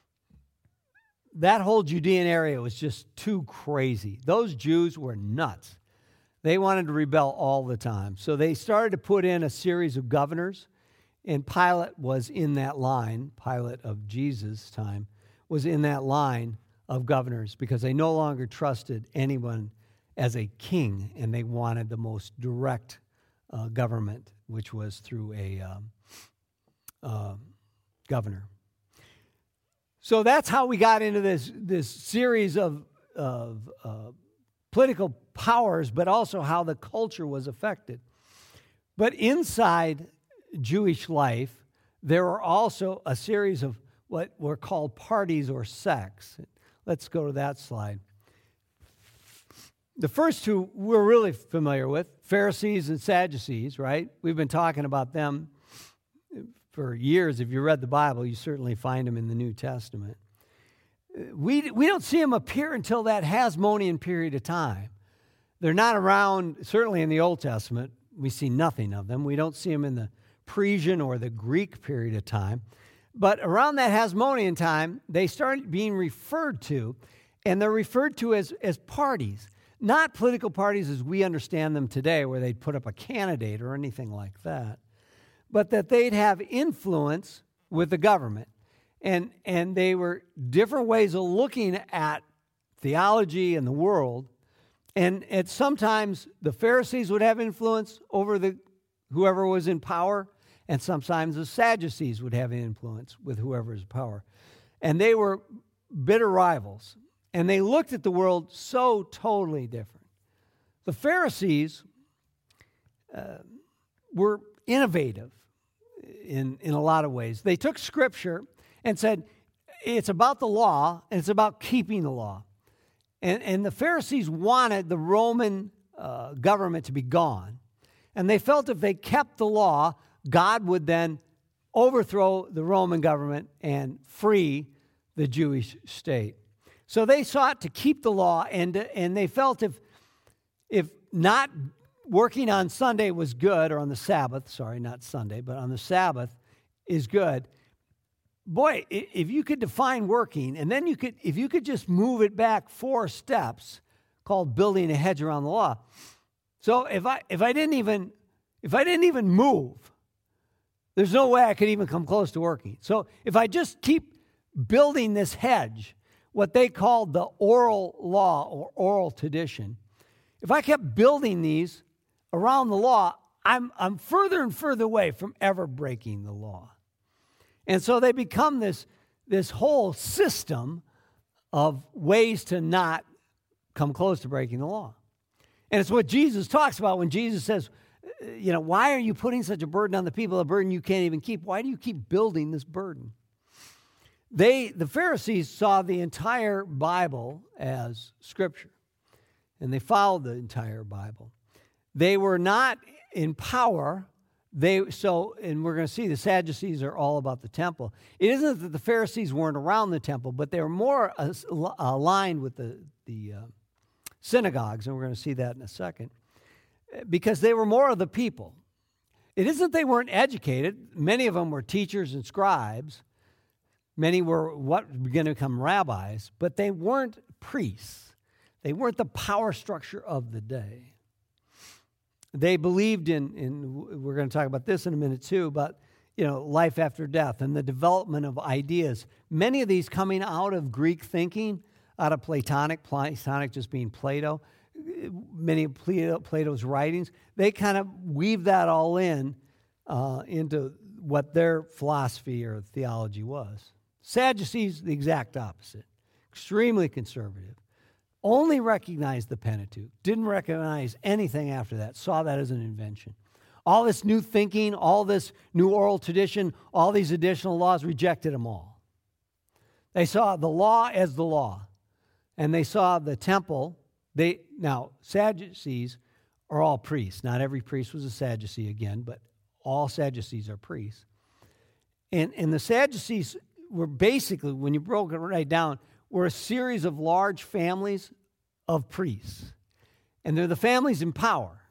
that whole Judean area was just too crazy. Those Jews were nuts. They wanted to rebel all the time. So they started to put in a series of governors, and Pilate was in that line. Pilate of Jesus' time was in that line of governors because they no longer trusted anyone as a king, and they wanted the most direct uh, government, which was through a um, uh, governor. So that's how we got into this, this series of, of uh, political powers, but also how the culture was affected. But inside Jewish life, there were also a series of what were called parties or sects. Let's go to that slide. The first two we're really familiar with, Pharisees and Sadducees, right? We've been talking about them for years. If you read the Bible, you certainly find them in the New Testament. We, we don't see them appear until that Hasmonean period of time. They're not around, certainly in the Old Testament. We see nothing of them. We don't see them in the Persian or the Greek period of time. But around that Hasmonean time, they started being referred to, and they're referred to as, as parties. Not political parties as we understand them today, where they'd put up a candidate or anything like that, but that they'd have influence with the government. And, and they were different ways of looking at theology and the world. And it, sometimes the Pharisees would have influence over the whoever was in power, and sometimes the Sadducees would have influence with whoever is in power. And they were bitter rivals, and they looked at the world so totally different. The Pharisees uh, were innovative in, in a lot of ways. They took Scripture and said, it's about the law, and it's about keeping the law. And, and the Pharisees wanted the Roman uh, government to be gone. And they felt if they kept the law, God would then overthrow the Roman government and free the Jewish state. So they sought to keep the law, and, and they felt if, if not working on Sunday was good, or on the Sabbath, sorry, not Sunday, but on the Sabbath is good, boy, if you could define working, and then you could, if you could just move it back four steps, called building a hedge around the law. So if I if I didn't even if I didn't even move, there's no way I could even come close to working. So if I just keep building this hedge, what they called the oral law or oral tradition, if I kept building these around the law, I'm I'm further and further away from ever breaking the law. And so they become this, this whole system of ways to not come close to breaking the law. And it's what Jesus talks about when Jesus says, you know, why are you putting such a burden on the people, a burden you can't even keep? Why do you keep building this burden? They, the Pharisees saw the entire Bible as Scripture, and they followed the entire Bible. They were not in power. They so, and we're going to see the Sadducees are all about the temple. It isn't that the Pharisees weren't around the temple, but they were more uh, aligned with the the uh, synagogues, and we're going to see that in a second, because they were more of the people. It isn't they weren't educated. Many of them were teachers and scribes. Many were what were going to become rabbis, but they weren't priests. They weren't the power structure of the day. They believed in, in, we're going to talk about this in a minute too, but, you know, life after death and the development of ideas. Many of these coming out of Greek thinking, out of Platonic, Platonic just being Plato, many of Plato, Plato's writings, they kind of weave that all in uh, into what their philosophy or theology was. Sadducees, the exact opposite, extremely conservative. Only recognized the Pentateuch, didn't recognize anything after that, saw that as an invention. All this new thinking, all this new oral tradition, all these additional laws, rejected them all. They saw the law as the law, and they saw the temple. They now, Sadducees are all priests. Not every priest was a Sadducee again, but all Sadducees are priests. And, and the Sadducees were basically, when you broke it right down, were a series of large families of priests. And they're the families in power.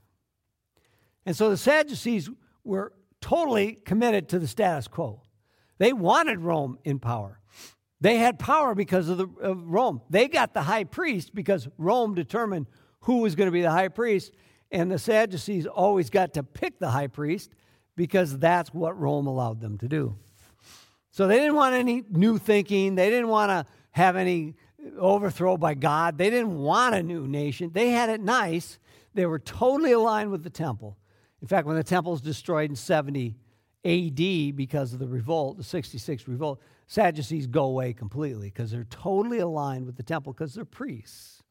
And so the Sadducees were totally committed to the status quo. They wanted Rome in power. They had power because of, the, of Rome. They got the high priest because Rome determined who was going to be the high priest. And the Sadducees always got to pick the high priest because that's what Rome allowed them to do. So they didn't want any new thinking. They didn't want to have any overthrow by God. They didn't want a new nation. They had it nice. They were totally aligned with the temple. In fact, when the temple was destroyed in seventy A D because of the revolt, the sixty-six revolt, Sadducees go away completely because they're totally aligned with the temple because they're priests.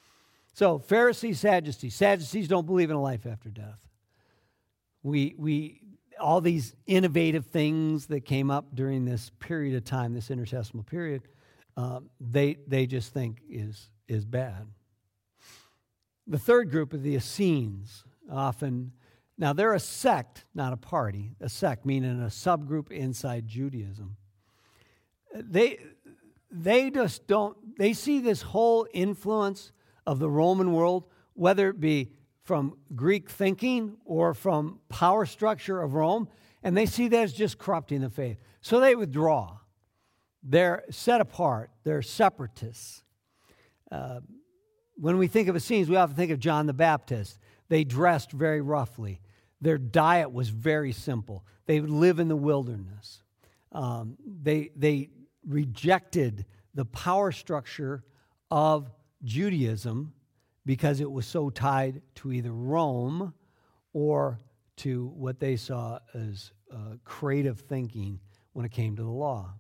So Pharisees, Sadducees. Sadducees don't believe in a life after death. We, we, all these innovative things that came up during this period of time, this intertestamental period, Um, they they just think is is bad. The third group are the Essenes. Often, now they're a sect, not a party. A sect, meaning a subgroup inside Judaism. They they just don't. They see this whole influence of the Roman world, whether it be from Greek thinking or from power structure of Rome, and they see that as just corrupting the faith. So they withdraw. They're set apart. They're separatists. Uh, when we think of Essenes, we often think of John the Baptist. They dressed very roughly. Their diet was very simple. They would live in the wilderness. Um, they, they rejected the power structure of Judaism because it was so tied to either Rome or to what they saw as uh, creative thinking when it came to the law.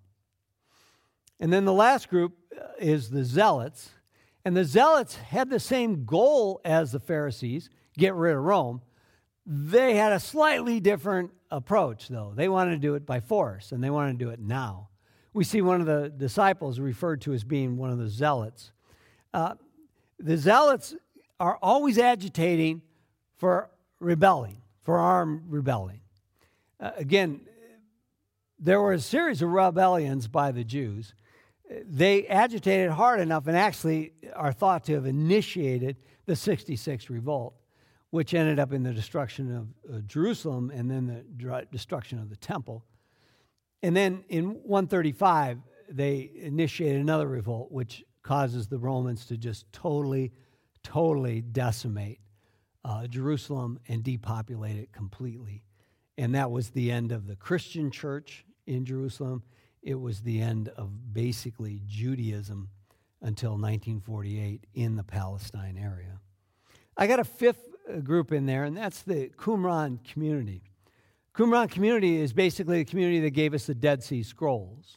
And then the last group is the Zealots. And the Zealots had the same goal as the Pharisees, get rid of Rome. They had a slightly different approach, though. They wanted to do it by force, and they wanted to do it now. We see one of the disciples referred to as being one of the Zealots. Uh, the Zealots are always agitating for rebelling, for armed rebelling. Uh, again, there were a series of rebellions by the Jews. They agitated hard enough and actually are thought to have initiated the sixty-six revolt, which ended up in the destruction of uh, Jerusalem and then the dr- destruction of the temple. And then in one thirty-five, they initiated another revolt, which causes the Romans to just totally, totally decimate uh, Jerusalem and depopulate it completely. And that was the end of the Christian church in Jerusalem. It was the end of basically Judaism until nineteen forty-eight in the Palestine area. I got a fifth group in there, and that's the Qumran community. Qumran community is basically the community that gave us the Dead Sea Scrolls.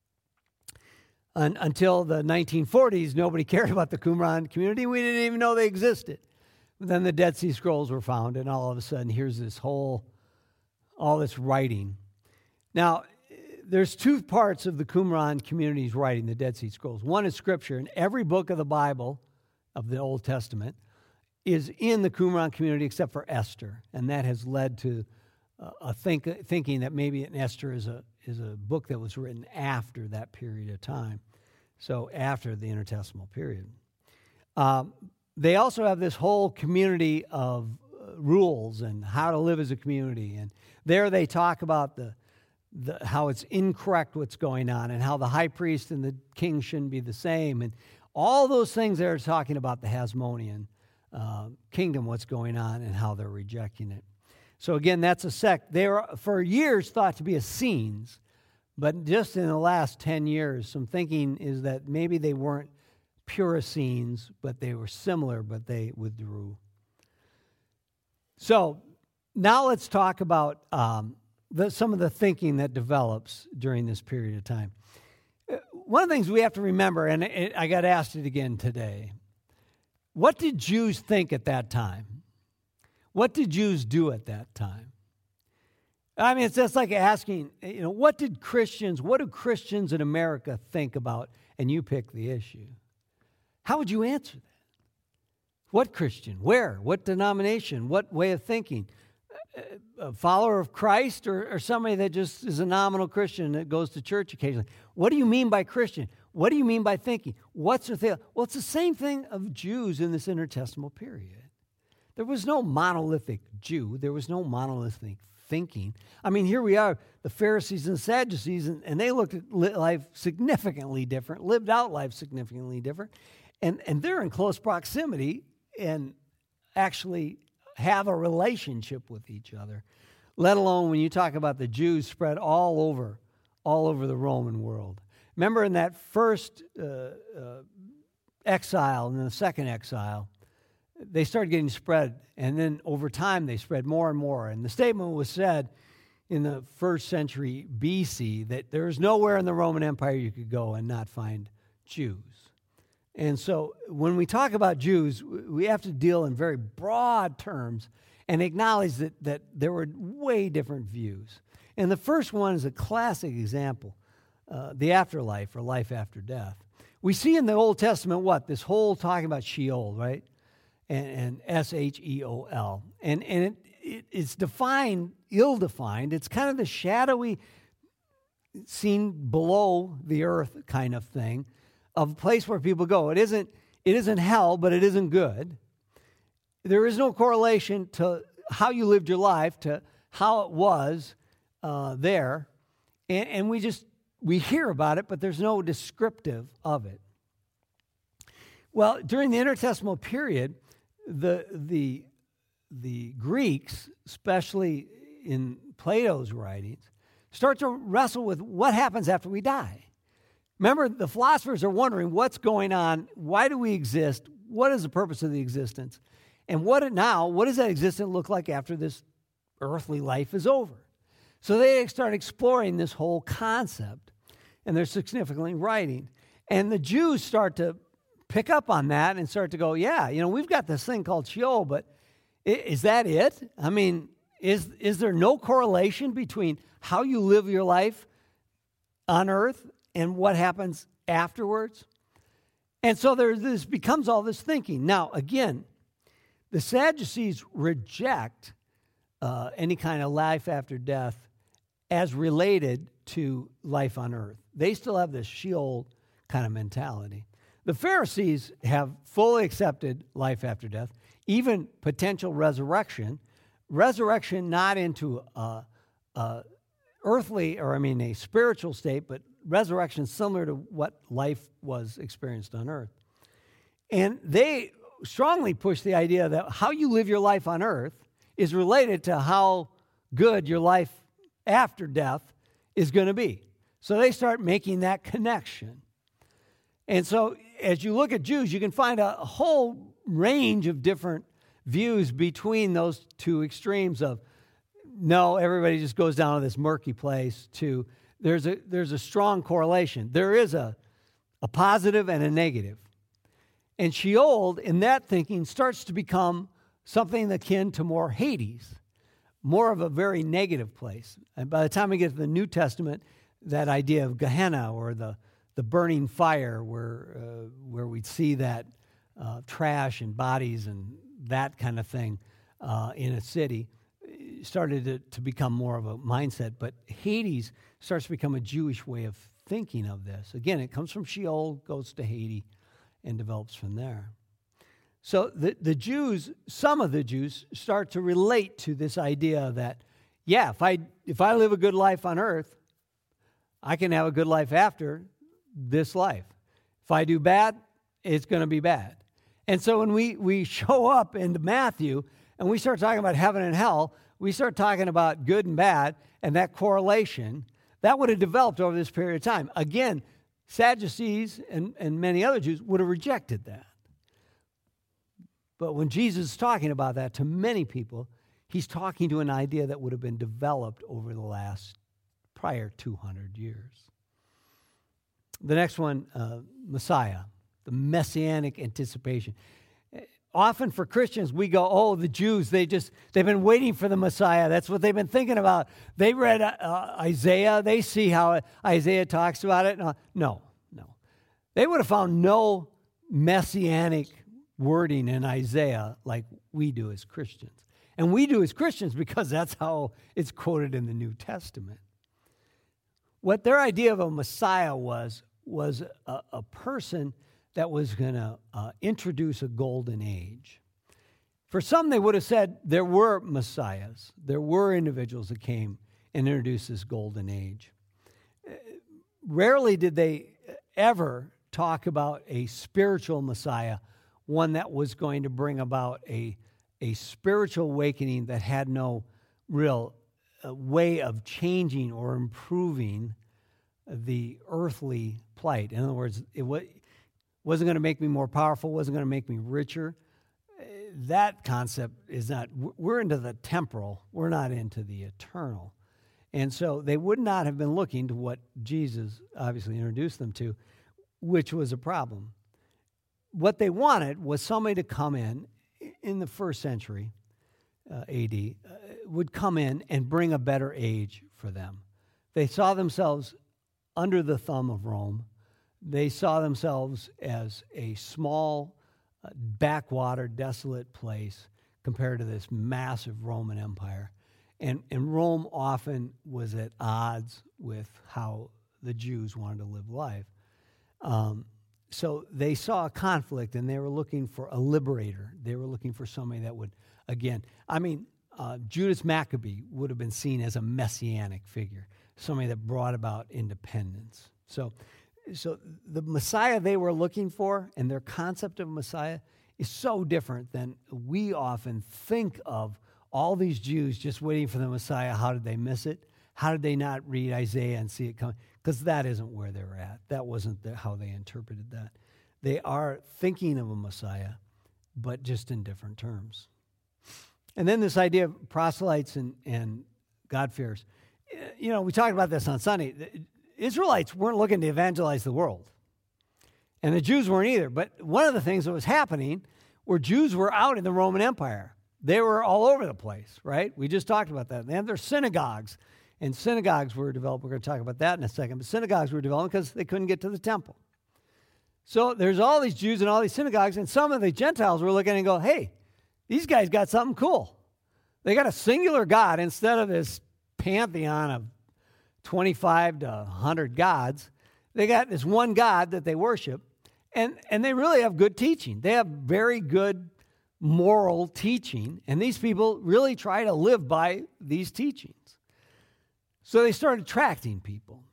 Un- until the nineteen forties, nobody cared about the Qumran community. We didn't even know they existed. But then the Dead Sea Scrolls were found, and all of a sudden, here's this whole, all this writing. Now, there's two parts of the Qumran community's writing, the Dead Sea Scrolls. One is Scripture, and every book of the Bible, of the Old Testament, is in the Qumran community except for Esther, and that has led to uh, a think, thinking that maybe Esther is a is a book that was written after that period of time, so after the intertestamental period. Um, they also have this whole community of uh, rules and how to live as a community, and there they talk about the, the how it's incorrect what's going on, and how the high priest and the king shouldn't be the same, and all those things they're talking about the Hasmonean Uh, kingdom, what's going on, and how they're rejecting it. So again, that's a sect. They were for years thought to be Essenes, but just in the last ten years, some thinking is that maybe they weren't pure Essenes, but they were similar, but they withdrew. So now let's talk about um, the, some of the thinking that develops during this period of time. One of the things we have to remember, and it, I got asked it again today, what did Jews think at that time? What did Jews do at that time? I mean, it's just like asking, you know, what did Christians, what do Christians in America think about? And you pick the issue. How would you answer that? What Christian? Where? What denomination? What way of thinking? A follower of Christ, or, or somebody that just is a nominal Christian that goes to church occasionally? What do you mean by Christian? What do you mean by thinking? What's the thing? Well, it's the same thing of Jews in this intertestamental period. There was no monolithic Jew. There was no monolithic thinking. I mean, here we are, the Pharisees and Sadducees, and, and they looked at life significantly different, lived out life significantly different, and, and they're in close proximity and actually have a relationship with each other, let alone when you talk about the Jews spread all over, all over the Roman world. Remember in that first uh, uh, exile and then the second exile, they started getting spread, and then over time they spread more and more. And the statement was said in the first century B C that there is nowhere in the Roman Empire you could go and not find Jews. And so when we talk about Jews, we have to deal in very broad terms and acknowledge that, that there were way different views. And the first one is a classic example, uh, the afterlife or life after death. We see in the Old Testament what? This whole talking about Sheol, right? And, and S H E O L. And, and it, it, it's defined, ill-defined. It's kind of the shadowy, seen below the earth kind of thing, of a place where people go. It isn't, it isn't hell, but it isn't good. There is no correlation to how you lived your life to how it was uh, there. And, and we just, we hear about it, but there's no descriptive of it. Well, during the intertestamental period, the, the, the Greeks, especially in Plato's writings, start to wrestle with what happens after we die. Remember, the philosophers are wondering what's going on, why do we exist, what is the purpose of the existence, and what now, what does that existence look like after this earthly life is over. So they start exploring this whole concept, and they're significantly writing. And the Jews start to pick up on that and start to go, yeah, you know, we've got this thing called Sheol, but is that it? I mean, is is there no correlation between how you live your life on earth and what happens afterwards? And so there this becomes all this thinking. Now, again, the Sadducees reject uh, any kind of life after death as related to life on earth. They still have this Sheol kind of mentality. The Pharisees have fully accepted life after death, even potential resurrection. Resurrection not into a, a earthly, or I mean a spiritual state, but resurrection similar to what life was experienced on earth. And they strongly push the idea that how you live your life on earth is related to how good your life after death is going to be. So they start making that connection. And so as you look at Jews, you can find a whole range of different views between those two extremes of, no, everybody just goes down to this murky place, to there's a there's a strong correlation. There is a, a positive and a negative. And Sheol, in that thinking, starts to become something akin to more Hades, more of a very negative place. And by the time we get to the New Testament, that idea of Gehenna, or the, the burning fire, where uh, where we'd see that uh, trash and bodies and that kind of thing uh, in a city, started to, to become more of a mindset. But Hades starts to become a Jewish way of thinking of this. Again, it comes from Sheol, goes to Hades, and develops from there. So the, the Jews, some of the Jews, start to relate to this idea that, yeah, if I if I live a good life on earth, I can have a good life after this life. If I do bad, it's going to be bad. And so when we, we show up into Matthew and we start talking about heaven and hell, we start talking about good and bad, and that correlation, that would have developed over this period of time. Again, Sadducees and, and many other Jews would have rejected that. But when Jesus is talking about that to many people, he's talking to an idea that would have been developed over the last prior two hundred years. The next one, uh, Messiah, the messianic anticipation. Often for Christians, we go, oh, the Jews, they just, they've been waiting for the Messiah. That's what they've been thinking about. They read uh, Isaiah. They see how Isaiah talks about it. No, no, no. They would have found no messianic wording in Isaiah like we do as Christians. And we do as Christians because that's how it's quoted in the New Testament. What their idea of a Messiah was, was a, a person that was going to uh, introduce a golden age. For some, they would have said there were messiahs. There were individuals that came and introduced this golden age. Uh, rarely did they ever talk about a spiritual Messiah, one that was going to bring about a, a spiritual awakening that had no real uh, way of changing or improving the earthly plight. In other words, it was... wasn't going to make me more powerful, wasn't going to make me richer. That concept is not, we're into the temporal, we're not into the eternal. And so they would not have been looking to what Jesus obviously introduced them to, which was a problem. What they wanted was somebody to come in, in the first century uh, A D, uh, would come in and bring a better age for them. They saw themselves under the thumb of Rome. They saw themselves as a small, uh, backwater, desolate place compared to this massive Roman Empire. And, and Rome often was at odds with how the Jews wanted to live life. Um, so they saw a conflict, and they were looking for a liberator. They were looking for somebody that would, again, I mean, uh, Judas Maccabee would have been seen as a messianic figure, somebody that brought about independence. So So the Messiah they were looking for and their concept of Messiah is so different than we often think of all these Jews just waiting for the Messiah. How did they miss it? How did they not read Isaiah and see it coming? Because that isn't where they were at. That wasn't the, how they interpreted that. They are thinking of a Messiah, but just in different terms. And then this idea of proselytes and, and God-fearers. You know, we talked about this on Sunday. The Israelites weren't looking to evangelize the world. And the Jews weren't either. But one of the things that was happening were Jews were out in the Roman Empire. They were all over the place, right? We just talked about that. They had their synagogues. And synagogues were developed. We're going to talk about that in a second. But synagogues were developed because they couldn't get to the temple. So there's all these Jews in all these synagogues. And some of the Gentiles were looking and go, hey, these guys got something cool. They got a singular God instead of this pantheon of twenty-five to one hundred gods. They got this one God that they worship. And, and they really have good teaching. They have very good moral teaching. And these people really try to live by these teachings. So they started attracting people.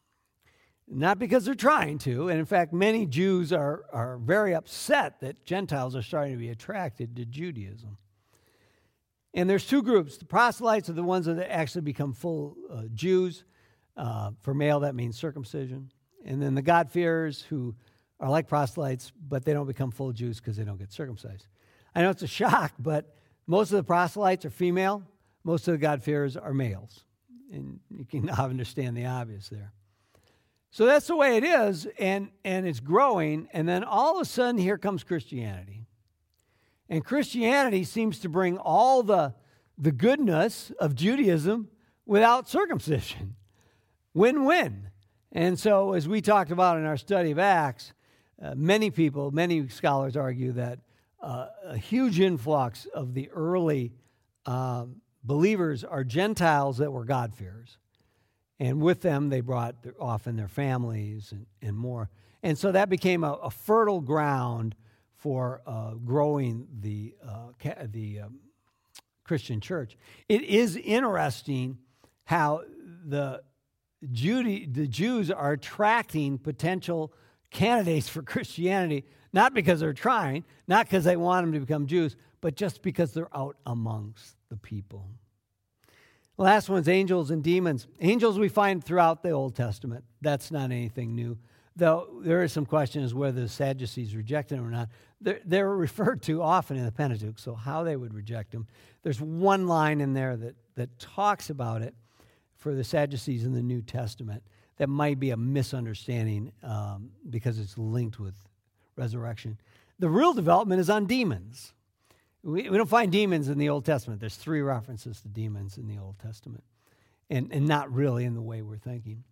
Not because they're trying to. And in fact, many Jews are, are very upset that Gentiles are starting to be attracted to Judaism. And there's two groups. The proselytes are the ones that actually become full uh, Jews. Uh, for male, that means circumcision. And then the God-fearers who are like proselytes, but they don't become full Jews because they don't get circumcised. I know it's a shock, but most of the proselytes are female. Most of the God-fearers are males. And you can now understand the obvious there. So that's the way it is, and, and it's growing. And then all of a sudden, here comes Christianity. And Christianity seems to bring all the, the goodness of Judaism without circumcision. Win-win. And so as we talked about in our study of Acts, uh, many people, many scholars argue that uh, a huge influx of the early um, believers are Gentiles that were God-fearers. And with them, they brought their, often their families and, and more. And so that became a, a fertile ground for uh, growing the, uh, ca- the um, Christian church. It is interesting how the, Jude- the Jews are attracting potential candidates for Christianity, not because they're trying, not because they want them to become Jews, but just because they're out amongst the people. The last one's angels and demons. Angels we find throughout the Old Testament. That's not anything new. Though there is some question as whether the Sadducees rejected them or not. They're, they're referred to often in the Pentateuch, so how they would reject them. There's one line in there that, that talks about it for the Sadducees in the New Testament that might be a misunderstanding um, because it's linked with resurrection. The real development is on demons. We, we don't find demons in the Old Testament. There's three references to demons in the Old Testament, and, and not really in the way we're thinking.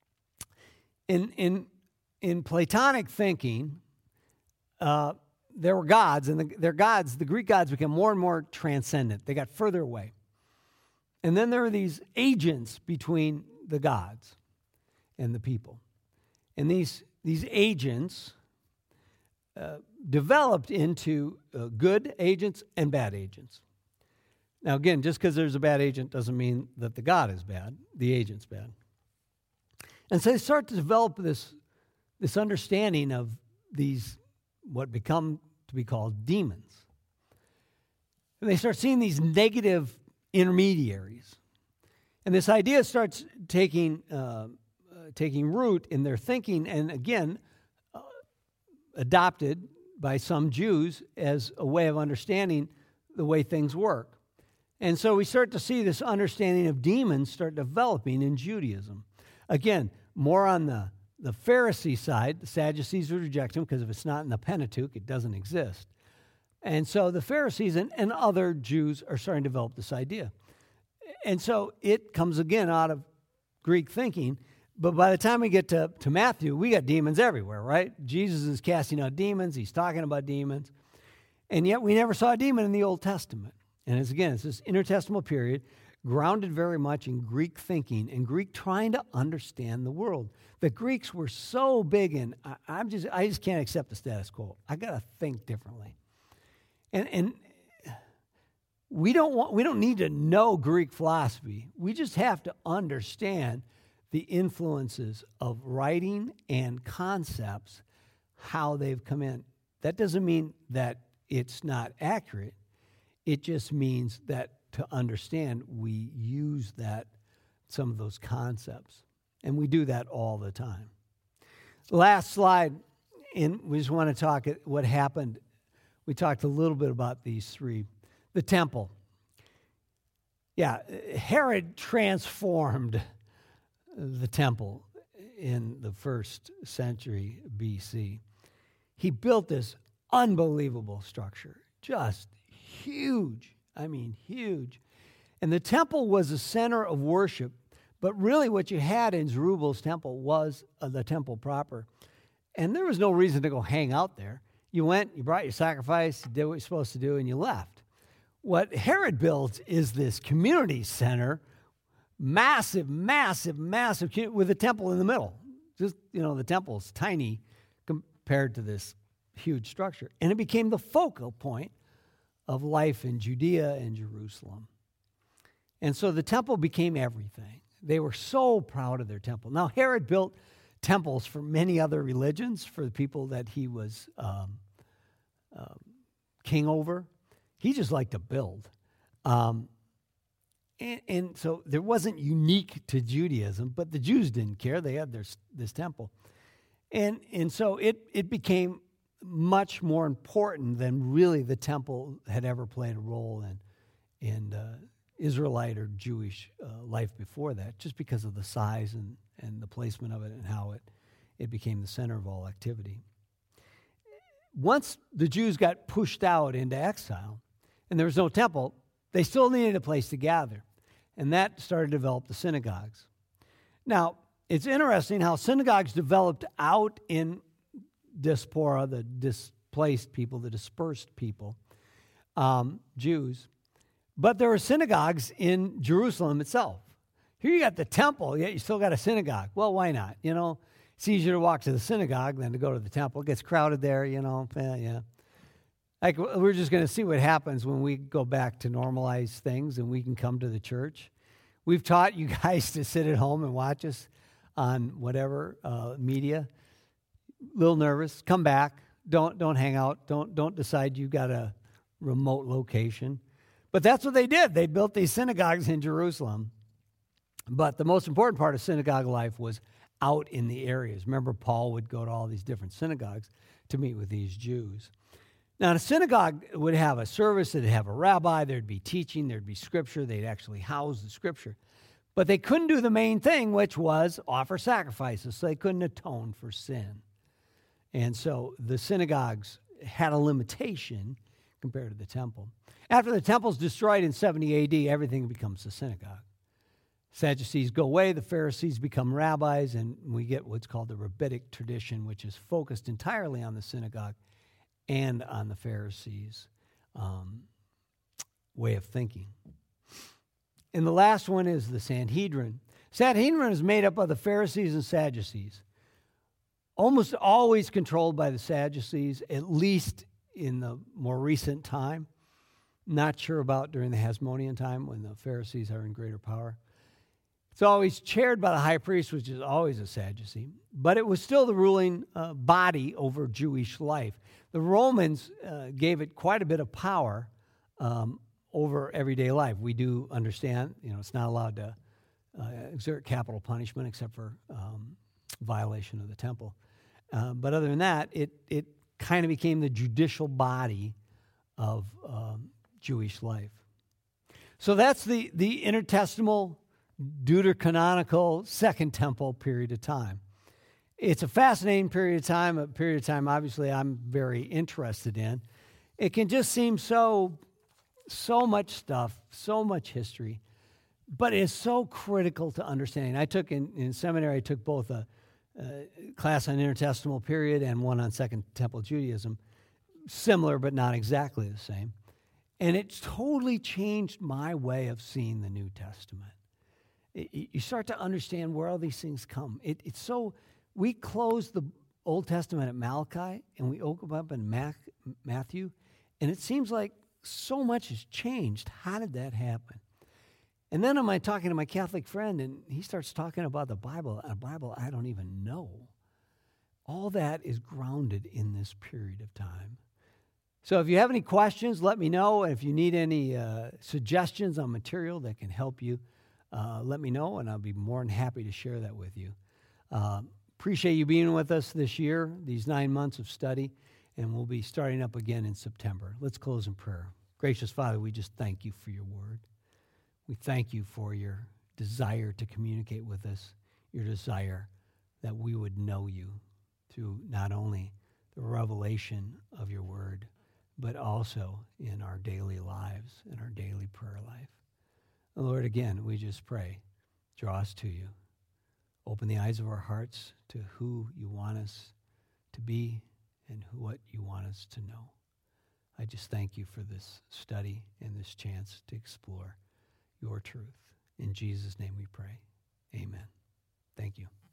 In in in Platonic thinking, uh, there were gods, and the, their gods, the Greek gods, became more and more transcendent. They got further away. And then there are these agents between the gods and the people. And these, these agents uh, developed into uh, good agents and bad agents. Now, again, just because there's a bad agent doesn't mean that the god is bad, the agent's bad. And so they start to develop this, this understanding of these, what become to be called demons. And they start seeing these negative intermediaries. And this idea starts taking, uh, uh, taking root in their thinking, and again, uh, adopted by some Jews as a way of understanding the way things work. And so we start to see this understanding of demons start developing in Judaism. Again, more on the, the Pharisee side. The Sadducees would reject him because if it's not in the Pentateuch, it doesn't exist. And so the Pharisees and, and other Jews are starting to develop this idea. And so it comes again out of Greek thinking. But by the time we get to, to Matthew, we got demons everywhere, right? Jesus is casting out demons. He's talking about demons. And yet we never saw a demon in the Old Testament. And it's, again, it's this intertestamental period grounded very much in Greek thinking and Greek trying to understand the world. The Greeks were so big in, I, I'm just, I just can't accept the status quo. I got to think differently. And, and we don't want, we don't need to know Greek philosophy. We just have to understand the influences of writing and concepts, how they've come in. That doesn't mean that it's not accurate. It just means that to understand, we use that, some of those concepts. And we do that all the time. Last slide, and we just want to talk what happened. We talked a little bit about these three. The temple. Yeah, Herod transformed the temple in the first century B C. He built this unbelievable structure, just huge. I mean, huge. And the temple was a center of worship, but really what you had in Zerubbabel's temple was uh, the temple proper. And there was no reason to go hang out there. You went, you brought your sacrifice, you did what you're supposed to do, and you left. What Herod built is this community center, massive, massive, massive, with a temple in the middle. Just, you know, the temple's tiny compared to this huge structure. And it became the focal point of life in Judea and Jerusalem. And so the temple became everything. They were so proud of their temple. Now, Herod built temples for many other religions, for the people that he was um, uh, king over. He just liked to build. Um, and, and so there wasn't unique to Judaism, but the Jews didn't care. They had their, this temple. And, and so it, it became much more important than really the temple had ever played a role in, in uh, Israelite or Jewish uh, life before that, just because of the size and, and the placement of it and how it, it became the center of all activity. Once the Jews got pushed out into exile and there was no temple, they still needed a place to gather. And that started to develop the synagogues. Now, it's interesting how synagogues developed out in diaspora, the displaced people, the dispersed people, um, Jews. But there were synagogues in Jerusalem itself. Here you got the temple, yet you still got a synagogue. Well, why not? You know, it's easier to walk to the synagogue than to go to the temple. It gets crowded there, you know. Yeah, yeah. Like, we're just going to see what happens when we go back to normalize things and we can come to the church. We've taught you guys to sit at home and watch us on whatever uh, media. A little nervous. Come back. Don't don't hang out. Don't don't decide you got a remote location. But that's what they did. They built these synagogues in Jerusalem. But the most important part of synagogue life was out in the areas. Remember, Paul would go to all these different synagogues to meet with these Jews. Now, a synagogue would have a service, it'd have a rabbi, there'd be teaching, there'd be scripture, they'd actually house the scripture. But they couldn't do the main thing, which was offer sacrifices, so they couldn't atone for sin. And so the synagogues had a limitation compared to the temple. After the temple's destroyed in seventy A D, everything becomes a synagogue. Sadducees go away, the Pharisees become rabbis, and we get what's called the rabbinic tradition, which is focused entirely on the synagogue and on the Pharisees' um, way of thinking. And the last one is the Sanhedrin. Sanhedrin is made up of the Pharisees and Sadducees, almost always controlled by the Sadducees, at least in the more recent time. Not sure about during the Hasmonean time when the Pharisees are in greater power. It's always chaired by the high priest, which is always a Sadducee, but it was still the ruling uh, body over Jewish life. The Romans uh, gave it quite a bit of power um, over everyday life. We do understand, you know, it's not allowed to uh, exert capital punishment except for um, violation of the temple. Uh, but other than that, it it kind of became the judicial body of um, Jewish life. So that's the, the intertestamental, deuterocanonical Second Temple period of time. It's a fascinating period of time, a period of time obviously I'm very interested in. It can just seem so, so much stuff, so much history, but it's so critical to understanding. I took in, in seminary, I took both a, a class on intertestamental period and one on Second Temple Judaism, similar but not exactly the same. And it totally changed my way of seeing the New Testament. It, you start to understand where all these things come. It, it's so, we close the Old Testament at Malachi and we open up in Mac, Matthew, and it seems like so much has changed. How did that happen? And then am I talking to my Catholic friend, and he starts talking about the Bible, a Bible I don't even know. All that is grounded in this period of time. So if you have any questions, let me know. And if you need any uh, suggestions on material that can help you, uh, let me know, and I'll be more than happy to share that with you. Uh, appreciate you being with us this year, these nine months of study, and we'll be starting up again in September. Let's close in prayer. Gracious Father, we just thank you for your word. We thank you for your desire to communicate with us, your desire that we would know you through not only the revelation of your word, but also in our daily lives, in our daily prayer life. Lord, again, we just pray, draw us to you. Open the eyes of our hearts to who you want us to be and what you want us to know. I just thank you for this study and this chance to explore your truth. In Jesus' name we pray. Amen. Thank you.